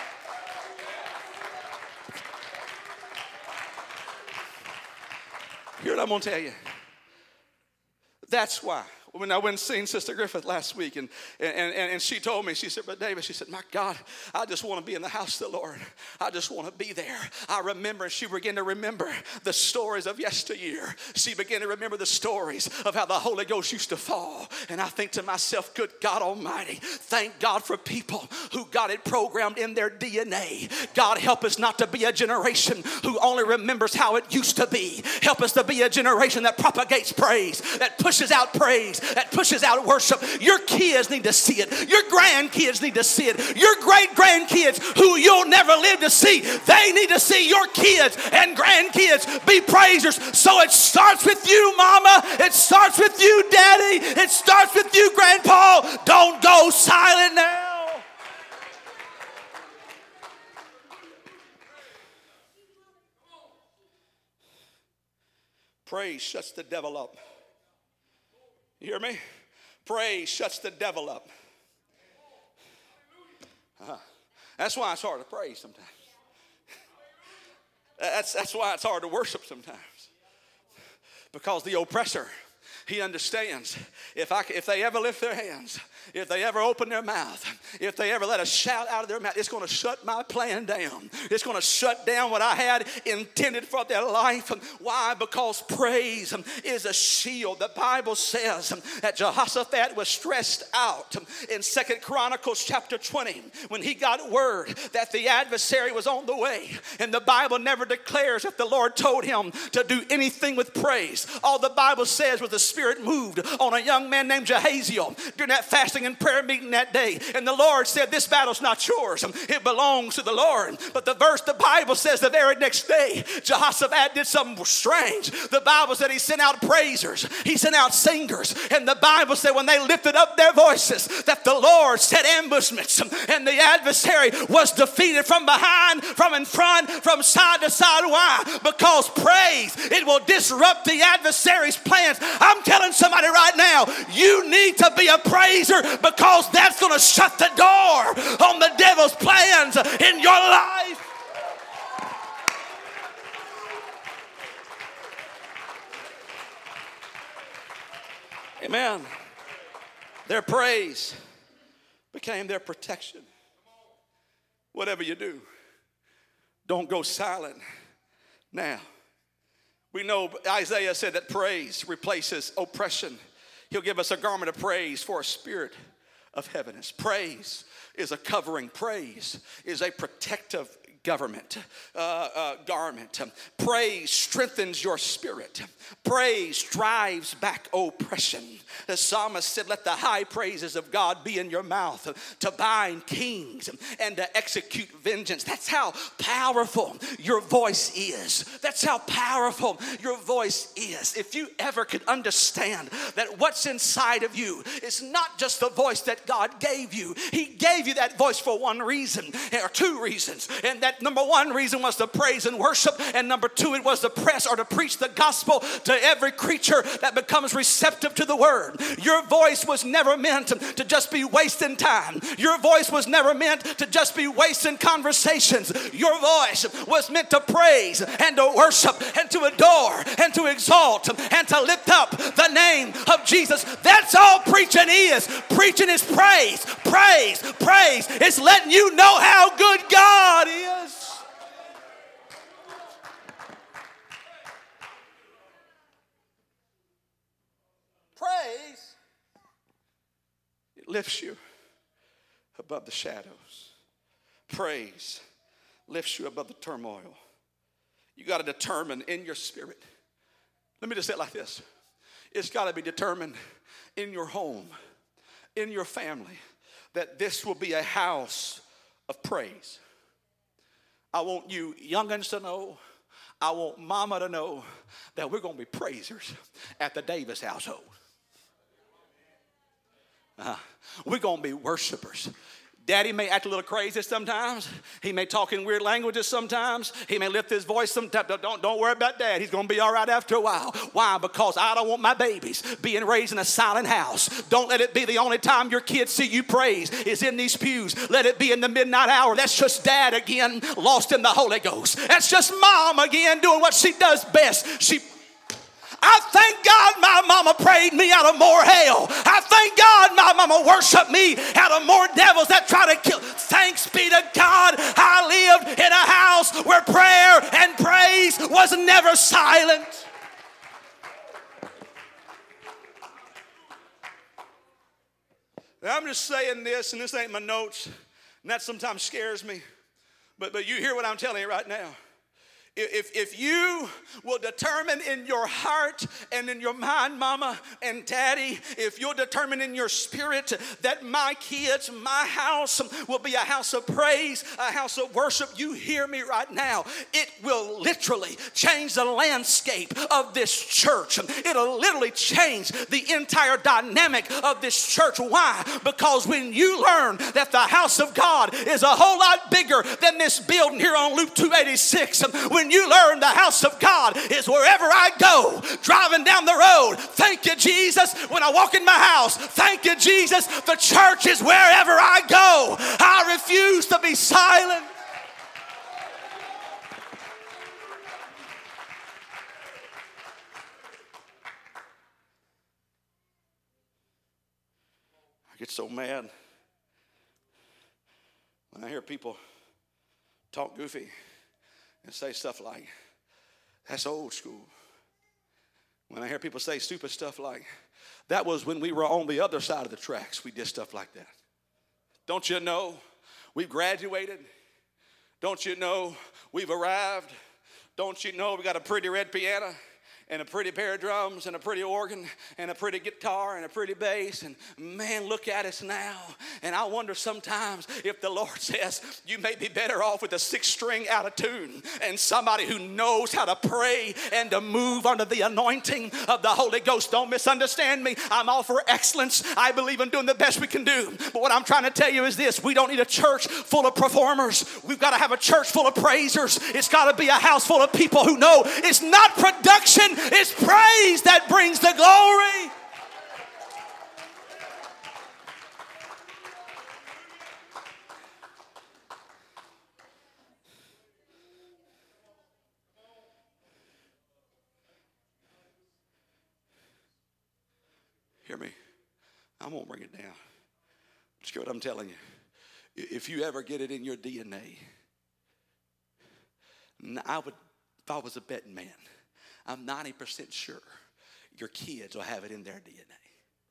C: Here's what I'm going to tell you. That's why. when I went and seen Sister Griffith last week, and, and, and, and she told me, she said, but David, she said, my God, I just want to be in the house of the Lord. I just want to be there. I remember, and she began to remember the stories of yesteryear. She began to remember the stories of how the Holy Ghost used to fall. And I think to myself, good God Almighty, thank God for people who got it programmed in their D N A. God, help us not to be a generation who only remembers how it used to be. Help us to be a generation that propagates praise, that pushes out praise, that pushes out worship. Your kids need to see it. Your grandkids need to see it. Your great-grandkids who you'll never live to see, they need to see your kids and grandkids be praisers. So it starts with you, mama. It starts with you, daddy. It starts with you, grandpa. Don't go silent now. Praise shuts the devil up. You hear me? Praise shuts the devil up. Uh-huh. That's why it's hard to praise sometimes. That's, that's why it's hard to worship sometimes. Because the oppressor, he understands if I if they ever lift their hands, if they ever open their mouth, if they ever let a shout out of their mouth, it's going to shut my plan down. It's going to shut down what I had intended for their life. Why? Because praise is a shield. The Bible says that Jehoshaphat was stressed out in Second Chronicles chapter twenty when he got word that the adversary was on the way. And the Bible never declares if the Lord told him to do anything with praise. All the Bible says was the Spirit moved on a young man named Jehaziel during that fasting and prayer meeting that day. And the Lord said, this battle's not yours. It belongs to the Lord. But the verse, the Bible says the very next day, Jehoshaphat did something strange. The Bible said he sent out praisers. He sent out singers. And the Bible said when they lifted up their voices, that the Lord set ambushments. And the adversary was defeated from behind, from in front, from side to side. Why? Because praise, it will disrupt the adversary's plans. I'm telling somebody right now, you need to be a praiser because that's going to shut the door on the devil's plans in your life. Amen. Their praise became their protection. Whatever you do, don't go silent now. We know Isaiah said that praise replaces oppression. He'll give us a garment of praise for a spirit of heaviness. Praise is a covering. Praise is a protective government, uh, uh, garment. Praise strengthens your spirit. Praise drives back oppression. The psalmist said, let the high praises of God be in your mouth to bind kings and to execute vengeance. That's how powerful your voice is. That's how powerful your voice is. If you ever could understand that what's inside of you is not just the voice that God gave you. He gave you that voice for one reason, or two reasons. And that number one reason was to praise and worship. And number two, it was to press or to preach the gospel to every creature that becomes receptive to the word. Your voice was never meant to just be wasting time. Your voice was never meant to just be wasting conversations. Your voice was meant to praise and to worship and to adore and to exalt and to lift up the name of Jesus. That's all preaching is. Preaching is praise, praise, praise. It's letting you know how good God is. Praise, it lifts you above the shadows. Praise lifts you above the turmoil. You got to determine in your spirit. Let me just say it like this. It's got to be determined in your home, in your family, that this will be a house of praise. I want you young'uns to know, I want mama to know that we're going to be praisers at the Davis household. Uh, we're going to be worshipers. Daddy may act a little crazy sometimes. He may talk in weird languages sometimes. He may lift his voice sometimes. Don't, don't worry about Dad. He's going to be all right after a while. Why? Because I don't want my babies being raised in a silent house. Don't let it be the only time your kids see you praise is in these pews. Let it be in the midnight hour. That's just Dad again, lost in the Holy Ghost. That's just Mom again doing what she does best. She I thank God my mama prayed me out of more hell. I thank God my mama worshiped me out of more devils that try to kill. Thanks be to God, I lived in a house where prayer and praise was never silent. Now, I'm just saying this, and this ain't my notes, and that sometimes scares me. But, but you hear what I'm telling you right now. If, if you will determine in your heart and in your mind, mama and daddy, if you'll determine in your spirit that my kids, my house will be a house of praise, a house of worship, you hear me right now. It will literally change the landscape of this church. It'll literally change the entire dynamic of this church. Why? Because when you learn that the house of God is a whole lot bigger than this building here on Loop two eighty-six, when you learn the house of God is wherever I go, driving down the road, thank you, Jesus. When I walk in my house, thank you, Jesus. The church is wherever I go. I refuse to be silent. I get so mad when I hear people talk goofy and say stuff like, that's old school. When I hear people say stupid stuff like, that was when we were on the other side of the tracks, we did stuff like that. Don't you know we've graduated? Don't you know we've arrived? Don't you know we got a pretty red piano and a pretty pair of drums and a pretty organ and a pretty guitar and a pretty bass, and man, look at us now. And I wonder sometimes if the Lord says you may be better off with a six string out of tune and somebody who knows how to pray and to move under the anointing of the Holy Ghost. Don't misunderstand me. I'm all for excellence. I believe in doing the best we can do. But what I'm trying to tell you is this: we don't need a church full of performers. We've got to have a church full of praisers. It's got to be a house full of people who know it's not production, it's praise that brings the glory. Hear me. I'm going to bring it down. Just hear what I'm telling you. If you ever get it in your D N A, I would, if I was a betting man, I'm ninety percent sure your kids will have it in their D N A.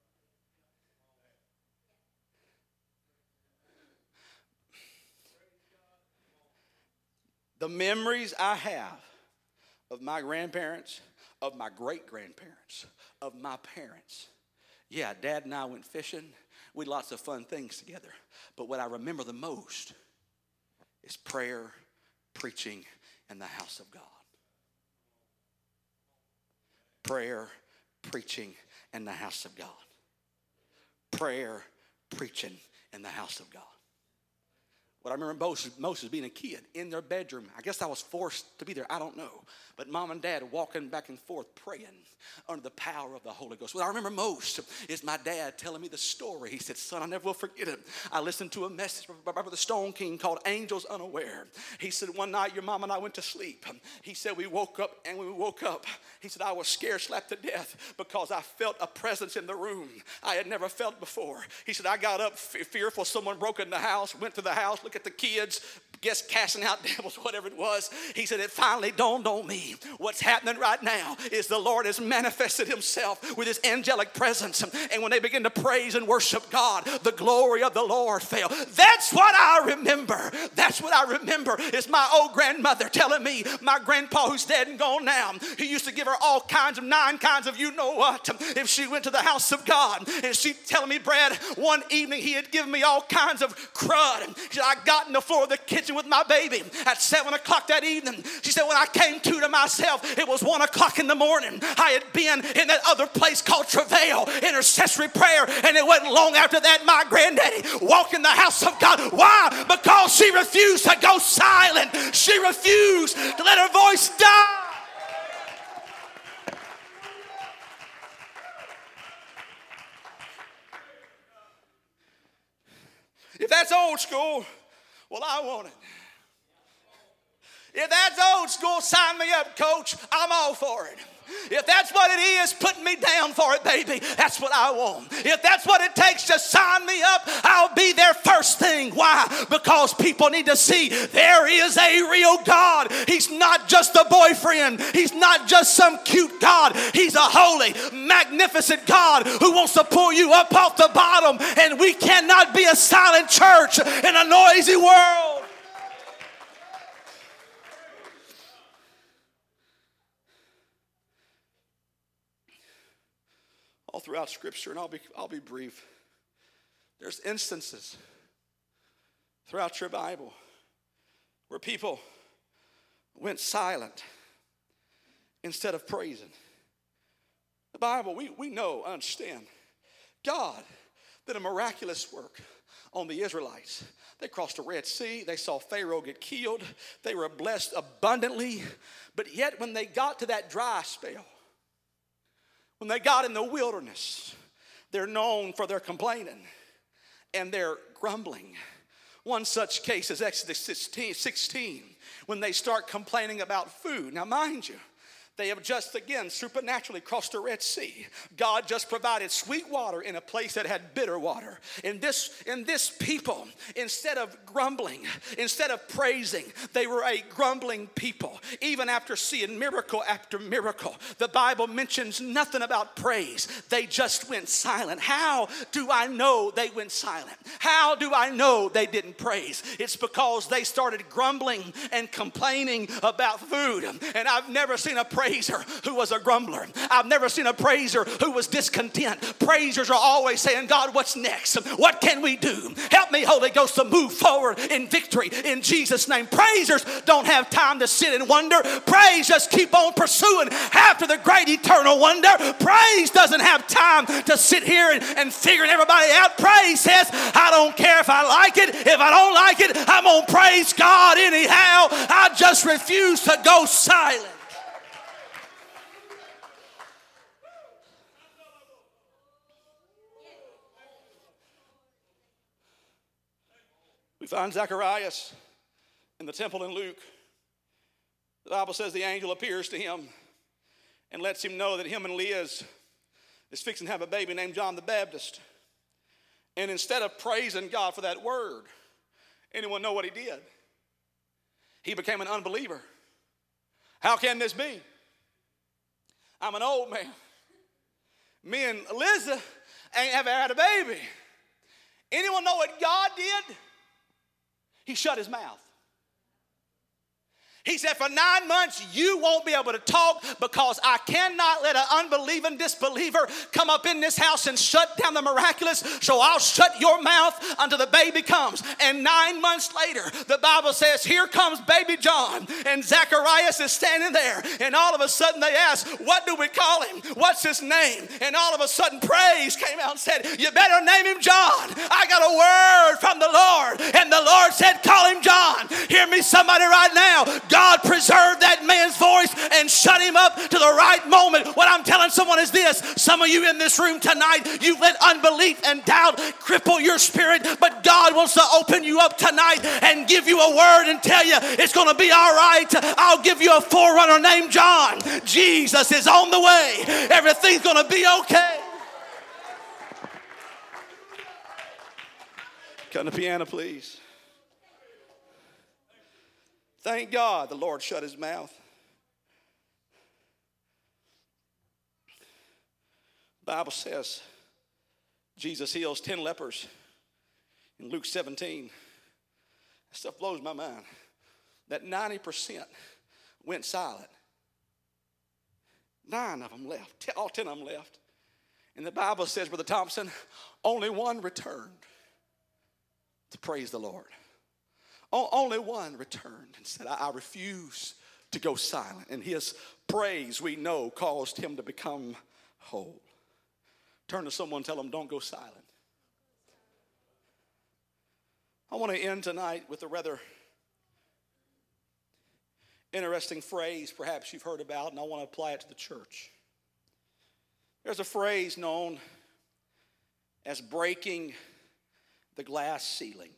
C: The memories I have of my grandparents, of my great-grandparents, of my parents. Yeah, Dad and I went fishing. We had lots of fun things together. But what I remember the most is prayer, preaching, and the house of God. Prayer, preaching, and the house of God. Prayer, preaching, and the house of God. What I remember most, most is being a kid in their bedroom. I guess I was forced to be there. I don't know. But mom and dad walking back and forth praying under the power of the Holy Ghost. What I remember most is my dad telling me the story. He said, son, I never will forget it. I listened to a message by Brother Stone King called Angels Unaware. He said, one night your mom and I went to sleep. He said, we woke up, and when we woke up, he said, I was scared slapped to death because I felt a presence in the room I had never felt before. He said, I got up f- fearful someone broke in the house, went to the house, looked at the kids, guess casting out devils, whatever it was. He said, it finally dawned on me. What's happening right now is the Lord has manifested himself with his angelic presence. And when they begin to praise and worship God, the glory of the Lord fell. That's what I remember. That's what I remember is my old grandmother telling me, my grandpa who's dead and gone now, he used to give her all kinds of, nine kinds of you know what, if she went to the house of God. And she telling me, Brad, one evening he had given me all kinds of crud. She said, I got in the floor of the kitchen with my baby at seven o'clock that evening. She said, when I came to to myself, it was one o'clock in the morning. I had been in that other place called travail, intercessory prayer, and it wasn't long after that my granddaddy walked in the house of God. Why? Because she refused to go silent. She refused to let her voice die. If that's old school, well, I want it. If that's old school, sign me up, coach. I'm all for it. If that's what it is, put me down for it, baby. That's what I want. If that's what it takes to sign me up, I'll be there first thing. Why? Because people need to see there is a real God. He's not just a boyfriend. He's not just some cute God. He's a holy, magnificent God who wants to pull you up off the bottom. And we cannot be a silent church in a noisy world. All throughout Scripture, and I'll be, I'll be brief, there's instances throughout your Bible where people went silent instead of praising. The Bible, we, we know, understand, God did a miraculous work on the Israelites. They crossed the Red Sea. They saw Pharaoh get killed. They were blessed abundantly. But yet when they got to that dry spell, when they got in the wilderness, they're known for their complaining and their grumbling. One such case is Exodus sixteen, when they start complaining about food. Now, mind you, they have just again supernaturally crossed the Red Sea. God just provided sweet water in a place that had bitter water. In this, in this people, instead of grumbling, instead of praising, they were a grumbling people. Even after seeing miracle after miracle, the Bible mentions nothing about praise. They just went silent. How do I know they went silent? How do I know they didn't praise? It's because they started grumbling and complaining about food. And I've never seen a praiser who was a grumbler. I've never seen a praiser who was discontent. Praisers are always saying, God, what's next? What can we do? Help me, Holy Ghost, to move forward in victory in Jesus' name. Praisers don't have time to sit and wonder. Praise just keep on pursuing after the great eternal wonder. Praise doesn't have time to sit here and, and figuring everybody out. Praise says, I don't care if I like it. If I don't like it, I'm going to praise God anyhow. I just refuse to go silent. We find Zacharias in the temple in Luke. The Bible says the angel appears to him and lets him know that him and Liz is fixing to have a baby named John the Baptist. And instead of praising God for that word, anyone know what he did? He became an unbeliever. How can this be? I'm an old man. Me and Elizabeth ain't ever had a baby. Anyone know what God did? He shut his mouth. He said, for nine months, you won't be able to talk because I cannot let an unbelieving disbeliever come up in this house and shut down the miraculous, so I'll shut your mouth until the baby comes. And nine months later, the Bible says, here comes baby John, and Zacharias is standing there, and all of a sudden they ask, what do we call him? What's his name? And all of a sudden praise came out and said, you better name him John. I got a word from the Lord, and the Lord said, call him John. Hear me, somebody, right now. God preserved that man's voice and shut him up to the right moment. What I'm telling someone is this. Some of you in this room tonight, you've let unbelief and doubt cripple your spirit, but God wants to open you up tonight and give you a word and tell you it's going to be all right. I'll give you a forerunner named John. Jesus is on the way. Everything's going to be okay. Come to the piano, please. Thank God the Lord shut his mouth. The Bible says Jesus heals ten lepers in Luke seventeen. That stuff blows my mind. That ninety percent went silent. Nine of them left. All ten of them left. And the Bible says, Brother Thompson, only one returned to praise the Lord. Only one returned and said, I, I refuse to go silent. And his praise, we know, caused him to become whole. Turn to someone and tell them, don't go silent. I want to end tonight with a rather interesting phrase perhaps you've heard about, and I want to apply it to the church. There's a phrase known as breaking the glass ceiling.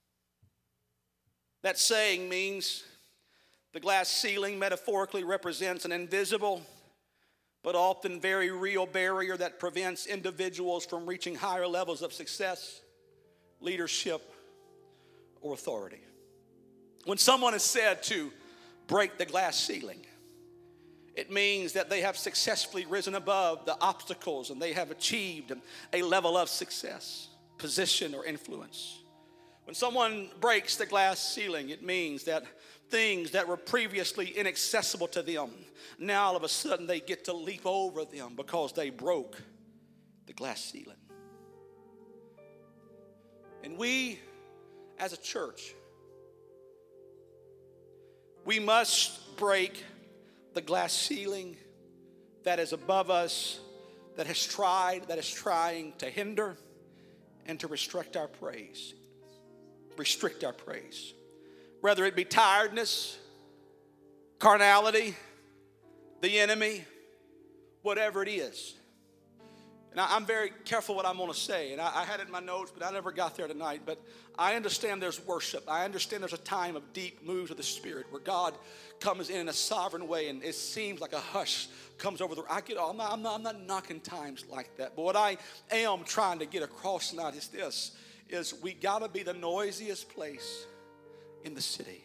C: That saying means the glass ceiling metaphorically represents an invisible but often very real barrier that prevents individuals from reaching higher levels of success, leadership, or authority. When someone is said to break the glass ceiling, it means that they have successfully risen above the obstacles and they have achieved a level of success, position, or influence. When someone breaks the glass ceiling, it means that things that were previously inaccessible to them, now all of a sudden they get to leap over them because they broke the glass ceiling. And we, as a church, we must break the glass ceiling that is above us, that has tried, that is trying to hinder and to restrict our praise. Restrict our praise. Whether it be tiredness, carnality, the enemy, whatever it is. And I, I'm very careful what I'm going to say. And I, I had it in my notes, but I never got there tonight. But I understand there's worship. I understand there's a time of deep moves of the Spirit where God comes in in a sovereign way, and it seems like a hush comes over the. I get. I'm not. I'm not. I'm not knocking times like that. But what I am trying to get across tonight is this: is we got to be the noisiest place in the city.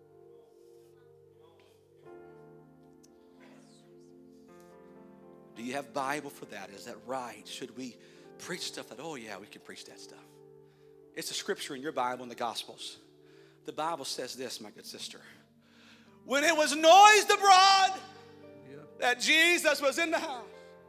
C: Do you have Bible for that? Is that right? Should we preach stuff that, oh yeah, we can preach that stuff? It's a scripture in your Bible in the Gospels. The Bible says this, my good sister. When it was noised abroad that Jesus was in the house,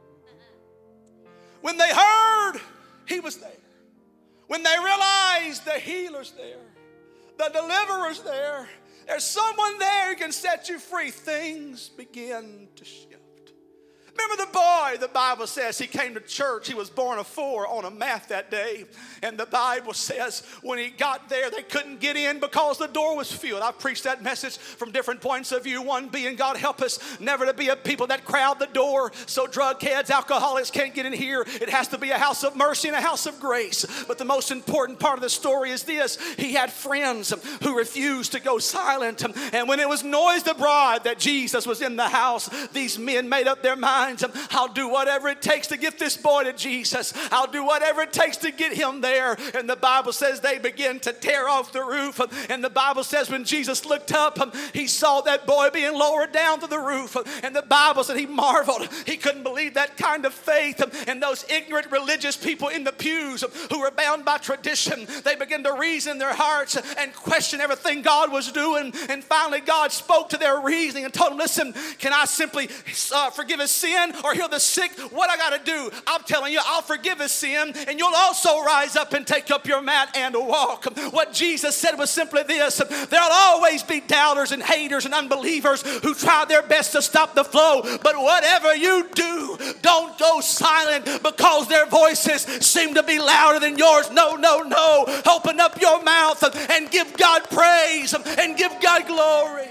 C: when they heard he was there, when they realized the healer's there, the deliverer's there, there's someone there who can set you free, things begin to shift. Remember the boy, the Bible says he came to church. He was born of four on a mat that day. And the Bible says when he got there, they couldn't get in because the door was filled. I've preached that message from different points of view. One being, God help us never to be a people that crowd the door so drug heads, alcoholics can't get in here. It has to be a house of mercy and a house of grace. But the most important part of the story is this. He had friends who refused to go silent. And when it was noised abroad that Jesus was in the house, these men made up their minds. I'll do whatever it takes to get this boy to Jesus. I'll do whatever it takes to get him there. And the Bible says they begin to tear off the roof. And the Bible says when Jesus looked up, he saw that boy being lowered down to the roof. And the Bible said he marveled. He couldn't believe that kind of faith. And those ignorant religious people in the pews who were bound by tradition, they began to reason in their hearts and question everything God was doing. And finally God spoke to their reasoning and told them, listen, can I simply uh, forgive his sin or heal the sick? What I got to do? I'm telling you, I'll forgive his sin, and you'll also rise up and take up your mat and walk. What Jesus said was simply this: there'll always be doubters and haters and unbelievers who try their best to stop the flow, but whatever you do, don't go silent because their voices seem to be louder than yours. No, no, no. Open up your mouth and give God praise and give God glory.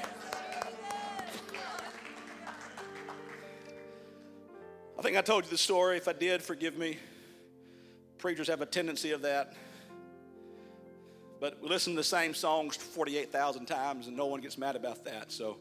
C: I think I told you the story. If I did, forgive me. Preachers have a tendency of that. But we listen to the same songs forty-eight thousand times and no one gets mad about that. So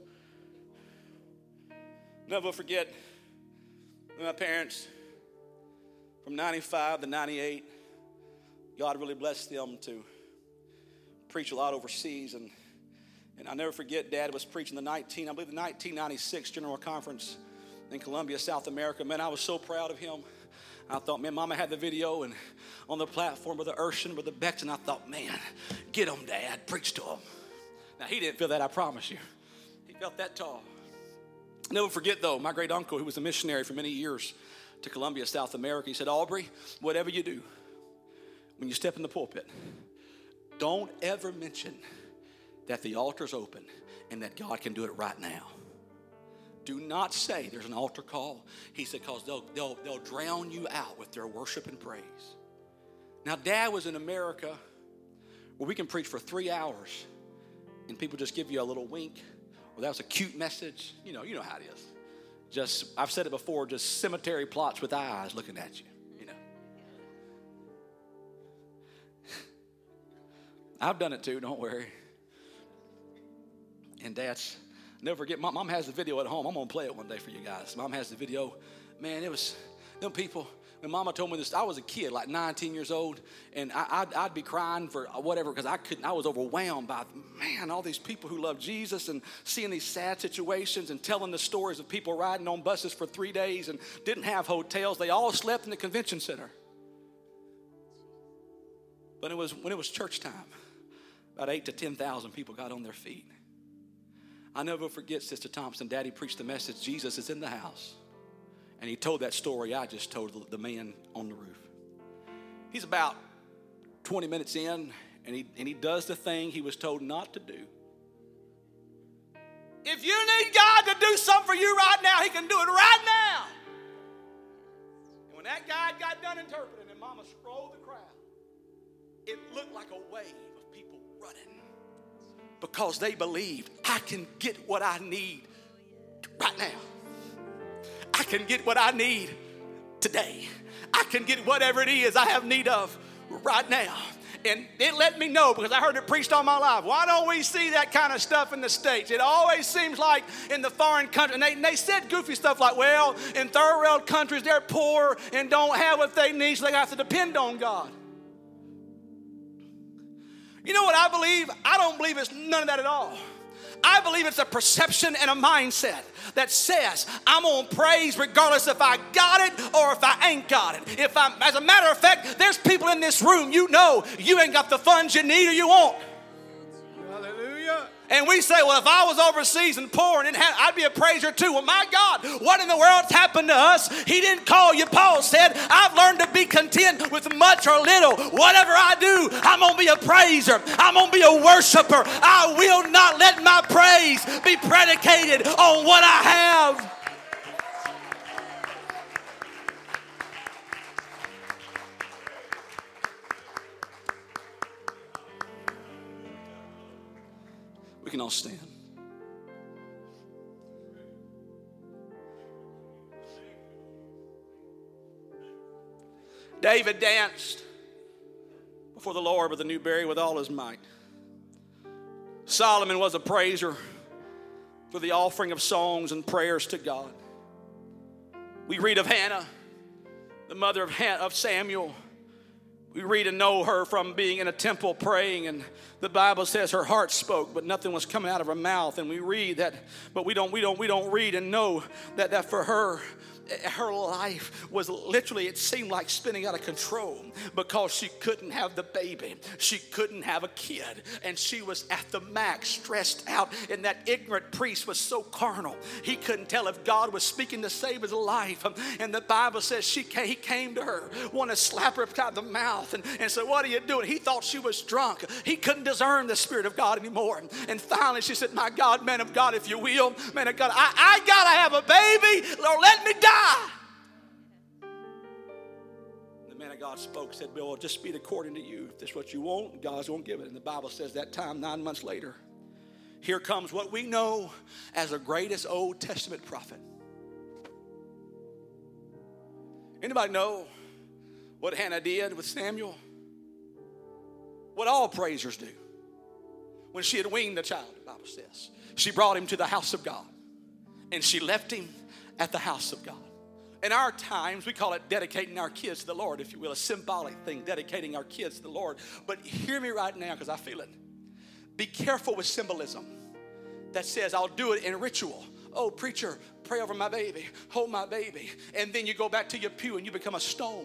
C: never forget my parents from ninety-five to ninety-eight. God really blessed them to preach a lot overseas. And, and I'll never forget, Dad was preaching the nineteen, I believe the nineteen ninety-six General Conference in Colombia, South America. Man, I was so proud of him. I thought, man, Mama had the video and on the platform with the Urshan, with the Becks, and I thought, man, get him, Dad, preach to him. Now, he didn't feel that, I promise you. He felt that tall. I'll never forget, though, my great uncle, who was a missionary for many years to Colombia, South America, he said, Aubrey, whatever you do, when you step in the pulpit, don't ever mention that the altar's open and that God can do it right now. Do not say there's an altar call. He said, because they'll, they'll, they'll drown you out with their worship and praise. Now, Dad was in America where we can preach for three hours and people just give you a little wink, or that was a cute message. You know, you know how it is. Just, I've said it before, just cemetery plots with eyes looking at you, you know. I've done it too, don't worry. And Dad's, never forget, Mom, Mom has the video at home. I'm going to play it one day for you guys. Mom has the video. Man, it was, them people, when Mama told me this, I was a kid, like nineteen years old, and I, I'd, I'd be crying for whatever because I couldn't, I was overwhelmed by, man, all these people who love Jesus and seeing these sad situations and telling the stories of people riding on buses for three days and didn't have hotels. They all slept in the convention center. But it was when it was church time, about eight to ten thousand people got on their feet. I never forget Sister Thompson. Daddy preached the message, Jesus is in the house. And he told that story I just told the man on the roof. He's about twenty minutes in, and he, and he does the thing he was told not to do. If you need God to do something for you right now, he can do it right now. And when that guy got done interpreting and Mama scrolled the crowd, it looked like a wave of people running because they believed, I can get what I need right now. I can get what I need today. I can get whatever it is I have need of right now. And it let me know, because I heard it preached all my life, why don't we see that kind of stuff in the States? It always seems like in the foreign country, and they, and they said goofy stuff like, well, in third world countries, they're poor and don't have what they need, so they have to depend on God. You know what I believe? I don't believe it's none of that at all. I believe it's a perception and a mindset that says I'm going to praise regardless if I got it or if I ain't got it. If I'm, as a matter of fact, there's people in this room, you know you ain't got the funds you need or you want. Hallelujah. And we say, well, if I was overseas and poor, and didn't have, I'd be a praiser too. Well, my God, what in the world's happened to us? He didn't call you. Paul said, I've learned to be content with much or little. Whatever I do, I'm going to be a praiser. I'm going to be a worshiper. I will not let my praise be predicated on what I have. We can all stand. David danced before the Lord with a new berry with all his might. Solomon was a praiser for the offering of songs and prayers to God. We read of Hannah, the mother of, Han- of Samuel. We read and know her from being in a temple praying, and the Bible says her heart spoke, but nothing was coming out of her mouth. And we read that, but we don't, we don't, we don't read and know that, that for her, her life was literally, it seemed like spinning out of control because she couldn't have the baby. She couldn't have a kid. And she was at the max, stressed out. And that ignorant priest was so carnal. He couldn't tell if God was speaking to save his life. And the Bible says she came, he came to her, wanted to slap her upside the mouth and, and said, what are you doing? He thought she was drunk. He couldn't discern the Spirit of God anymore. And finally she said, my God, man of God, if you will, man of God, I, I got to have a baby, or let me die. The man of God spoke, said, well, just be it according to you. If that's what you want, God's going to give it. And the Bible says that time, nine months later, here comes what we know as the greatest Old Testament prophet. Anybody know what Hannah did with Samuel? What all praisers do. When she had weaned the child, the Bible says, she brought him to the house of God. And she left him at the house of God. In our times, we call it dedicating our kids to the Lord, if you will, a symbolic thing, dedicating our kids to the Lord. But hear me right now, because I feel it. Be careful with symbolism that says, I'll do it in ritual. Oh, preacher, pray over my baby, hold my baby. And then you go back to your pew and you become a stone.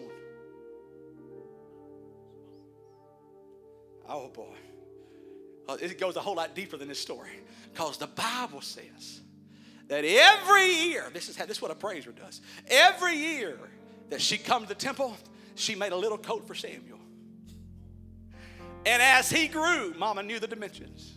C: Oh, boy. It goes a whole lot deeper than this story. Because the Bible says that every year, this is how this is what a praiser does. Every year that she come to the temple, she made a little coat for Samuel. And as he grew, Mama knew the dimensions.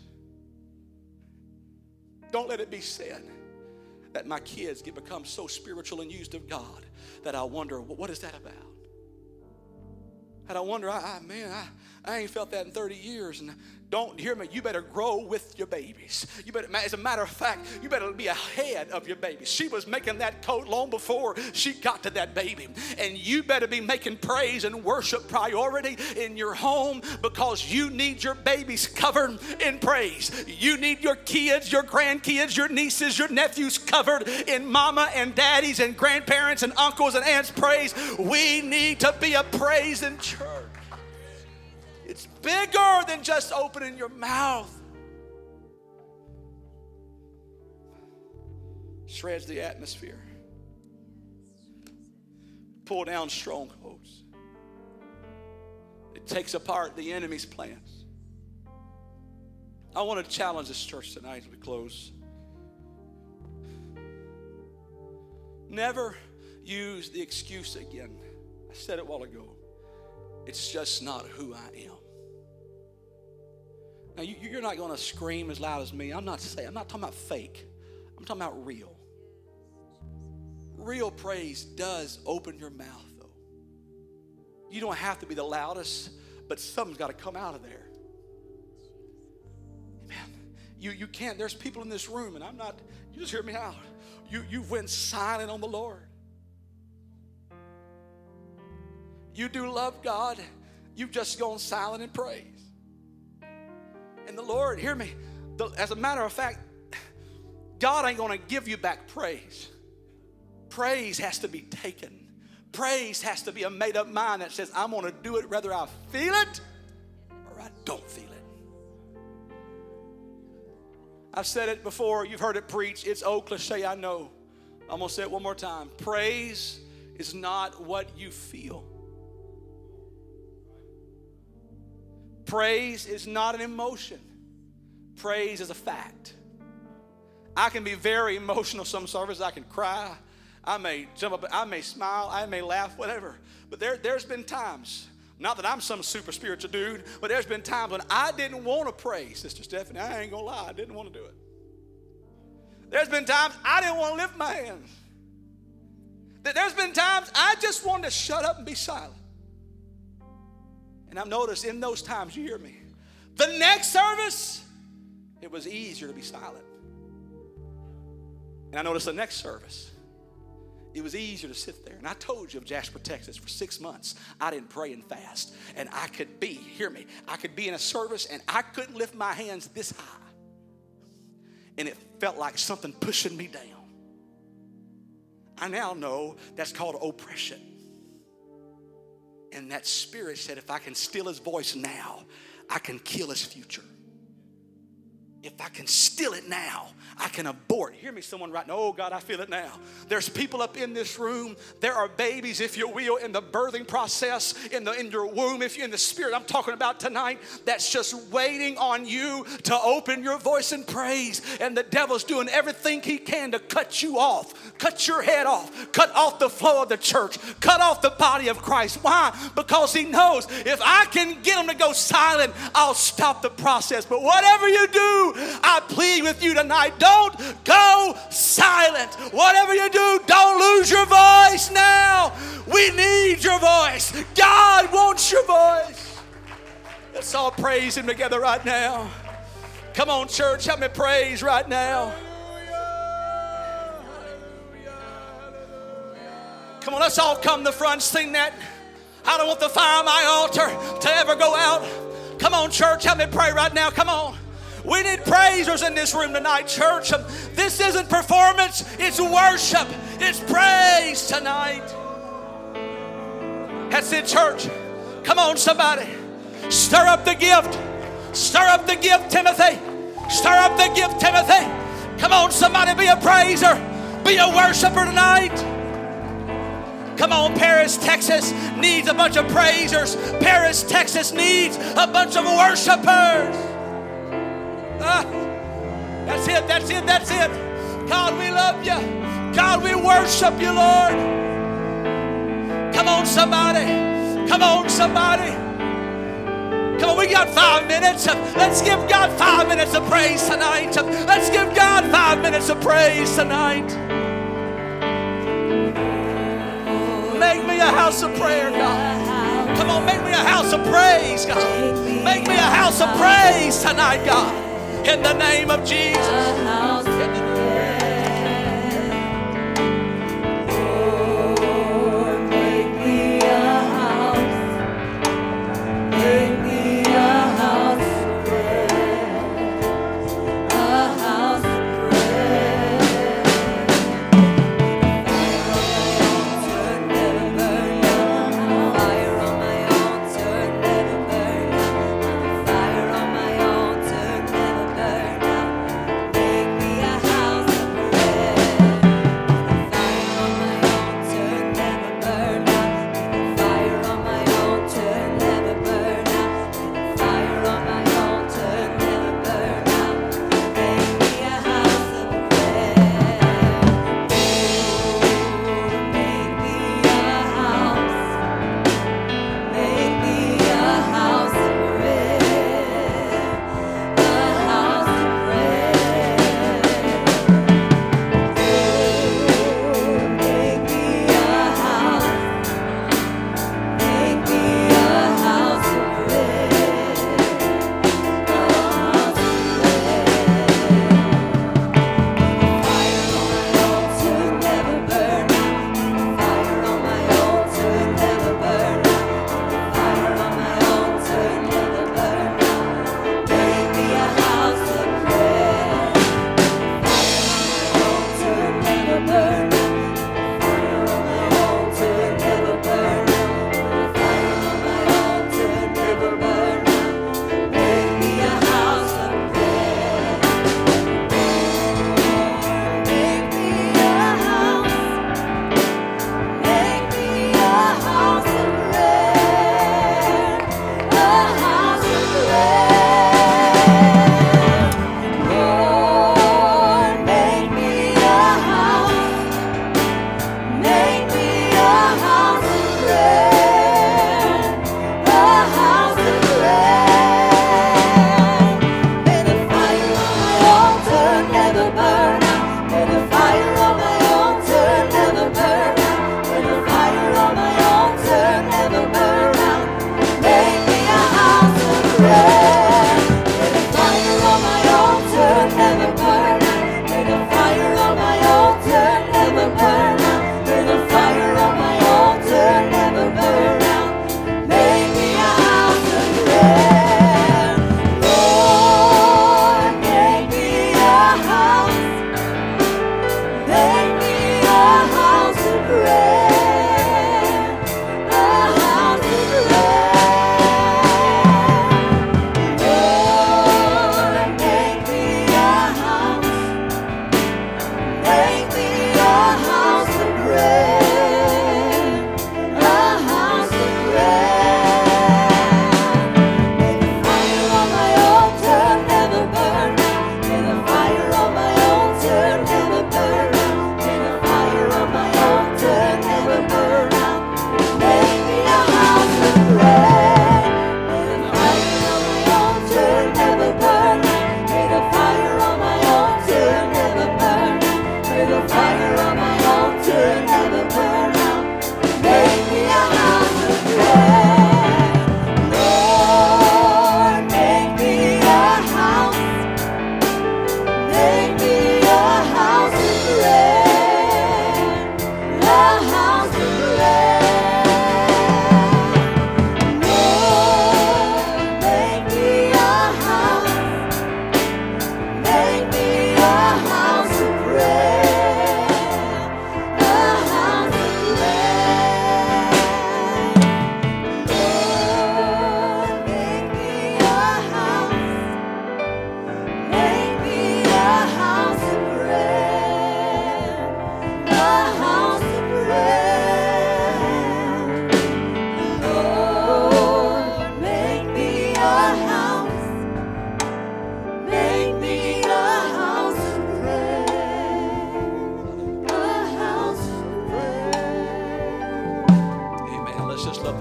C: Don't let it be said that my kids get become so spiritual and used of God that I wonder, well, what is that about? And I wonder, I, I man, I, I ain't felt that in thirty years. And Don't hear me. You better grow with your babies. You better, as a matter of fact, you better be ahead of your babies. She was making that coat long before she got to that baby. And you better be making praise and worship priority in your home, because you need your babies covered in praise. You need your kids, your grandkids, your nieces, your nephews covered in mama and daddies and grandparents and uncles and aunts' praise. We need to be a praising church. It's bigger than just opening your mouth. Shreds the atmosphere. Pull down strongholds. It takes apart the enemy's plans. I want to challenge this church tonight as we close. Never use the excuse again. I said it a while ago. It's just not who I am. Now, you, you're not going to scream as loud as me. I'm not saying, I'm not talking about fake. I'm talking about real. Real praise does open your mouth, though. You don't have to be the loudest, but something's got to come out of there. Amen. You, you can't, there's people in this room, and I'm not, you just hear me out. You, you went silent on the Lord. You do love God. You've just gone silent in praise. And the Lord, hear me, the, as a matter of fact, God ain't going to give you back praise. Praise has to be taken. Praise has to be a made up mind that says, I'm going to do it whether I feel it or I don't feel it. I've said it before. You've heard it preached. It's old cliche, I know. I'm going to say it one more time. Praise is not what you feel. Praise is not an emotion. Praise is a fact. I can be very emotional some services. I can cry. I may jump up. I may smile. I may laugh, whatever. But there, there's been times, not that I'm some super spiritual dude, but there's been times when I didn't want to pray, Sister Stephanie. I ain't going to lie. I didn't want to do it. There's been times I didn't want to lift my hands. There's been times I just wanted to shut up and be silent. And I've noticed in those times, you hear me, the next service, it was easier to be silent. And I noticed the next service, it was easier to sit there. And I told you of Jasper, Texas, for six months, I didn't pray and fast. And I could be, hear me, I could be in a service and I couldn't lift my hands this high. And it felt like something pushing me down. I now know that's called oppression. And that spirit said, if I can still his voice now, I can kill his future. If I can still it now, I can abort. Hear me, someone right now. Oh, God, I feel it now. There's people up in this room. There are babies, if you will, in the birthing process, in the in your womb, if you're in the spirit I'm talking about tonight, that's just waiting on you to open your voice in praise. And the devil's doing everything he can to cut you off, cut your head off, cut off the flow of the church, cut off the body of Christ. Why? Because he knows if I can get him to go silent, I'll stop the process. But whatever you do, I plead with you tonight, don't go silent. Whatever you do, don't lose your voice now. We need your voice. God wants your voice. Let's all praise him together right now. Come on, church, help me praise right now. Come on, let's all come to the front, sing that. I don't want the fire on my altar to ever go out. Come on, church, help me pray right now. Come on. We need praisers in this room tonight, church. This isn't performance, it's worship. It's praise tonight. That's it, church. Come on, somebody. Stir up the gift. Stir up the gift, Timothy. Stir up the gift, Timothy. Come on, somebody, be a praiser. Be a worshiper tonight. Come on, Paris, Texas needs a bunch of praisers. Paris, Texas needs a bunch of worshipers. Ah, that's it, that's it, that's it. God, we love you. God, we worship you, Lord. Come on, somebody. Come on, somebody. Come on, we got five minutes. Let's give God five minutes of praise tonight. Let's give God five minutes of praise tonight. Make me a house of prayer, God. Come on, make me a house of praise, God. Make me a house of praise tonight, God. In the name of Jesus.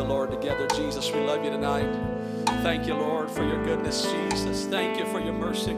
C: Thank you, Lord, for your goodness, Jesus. Thank you for your mercy,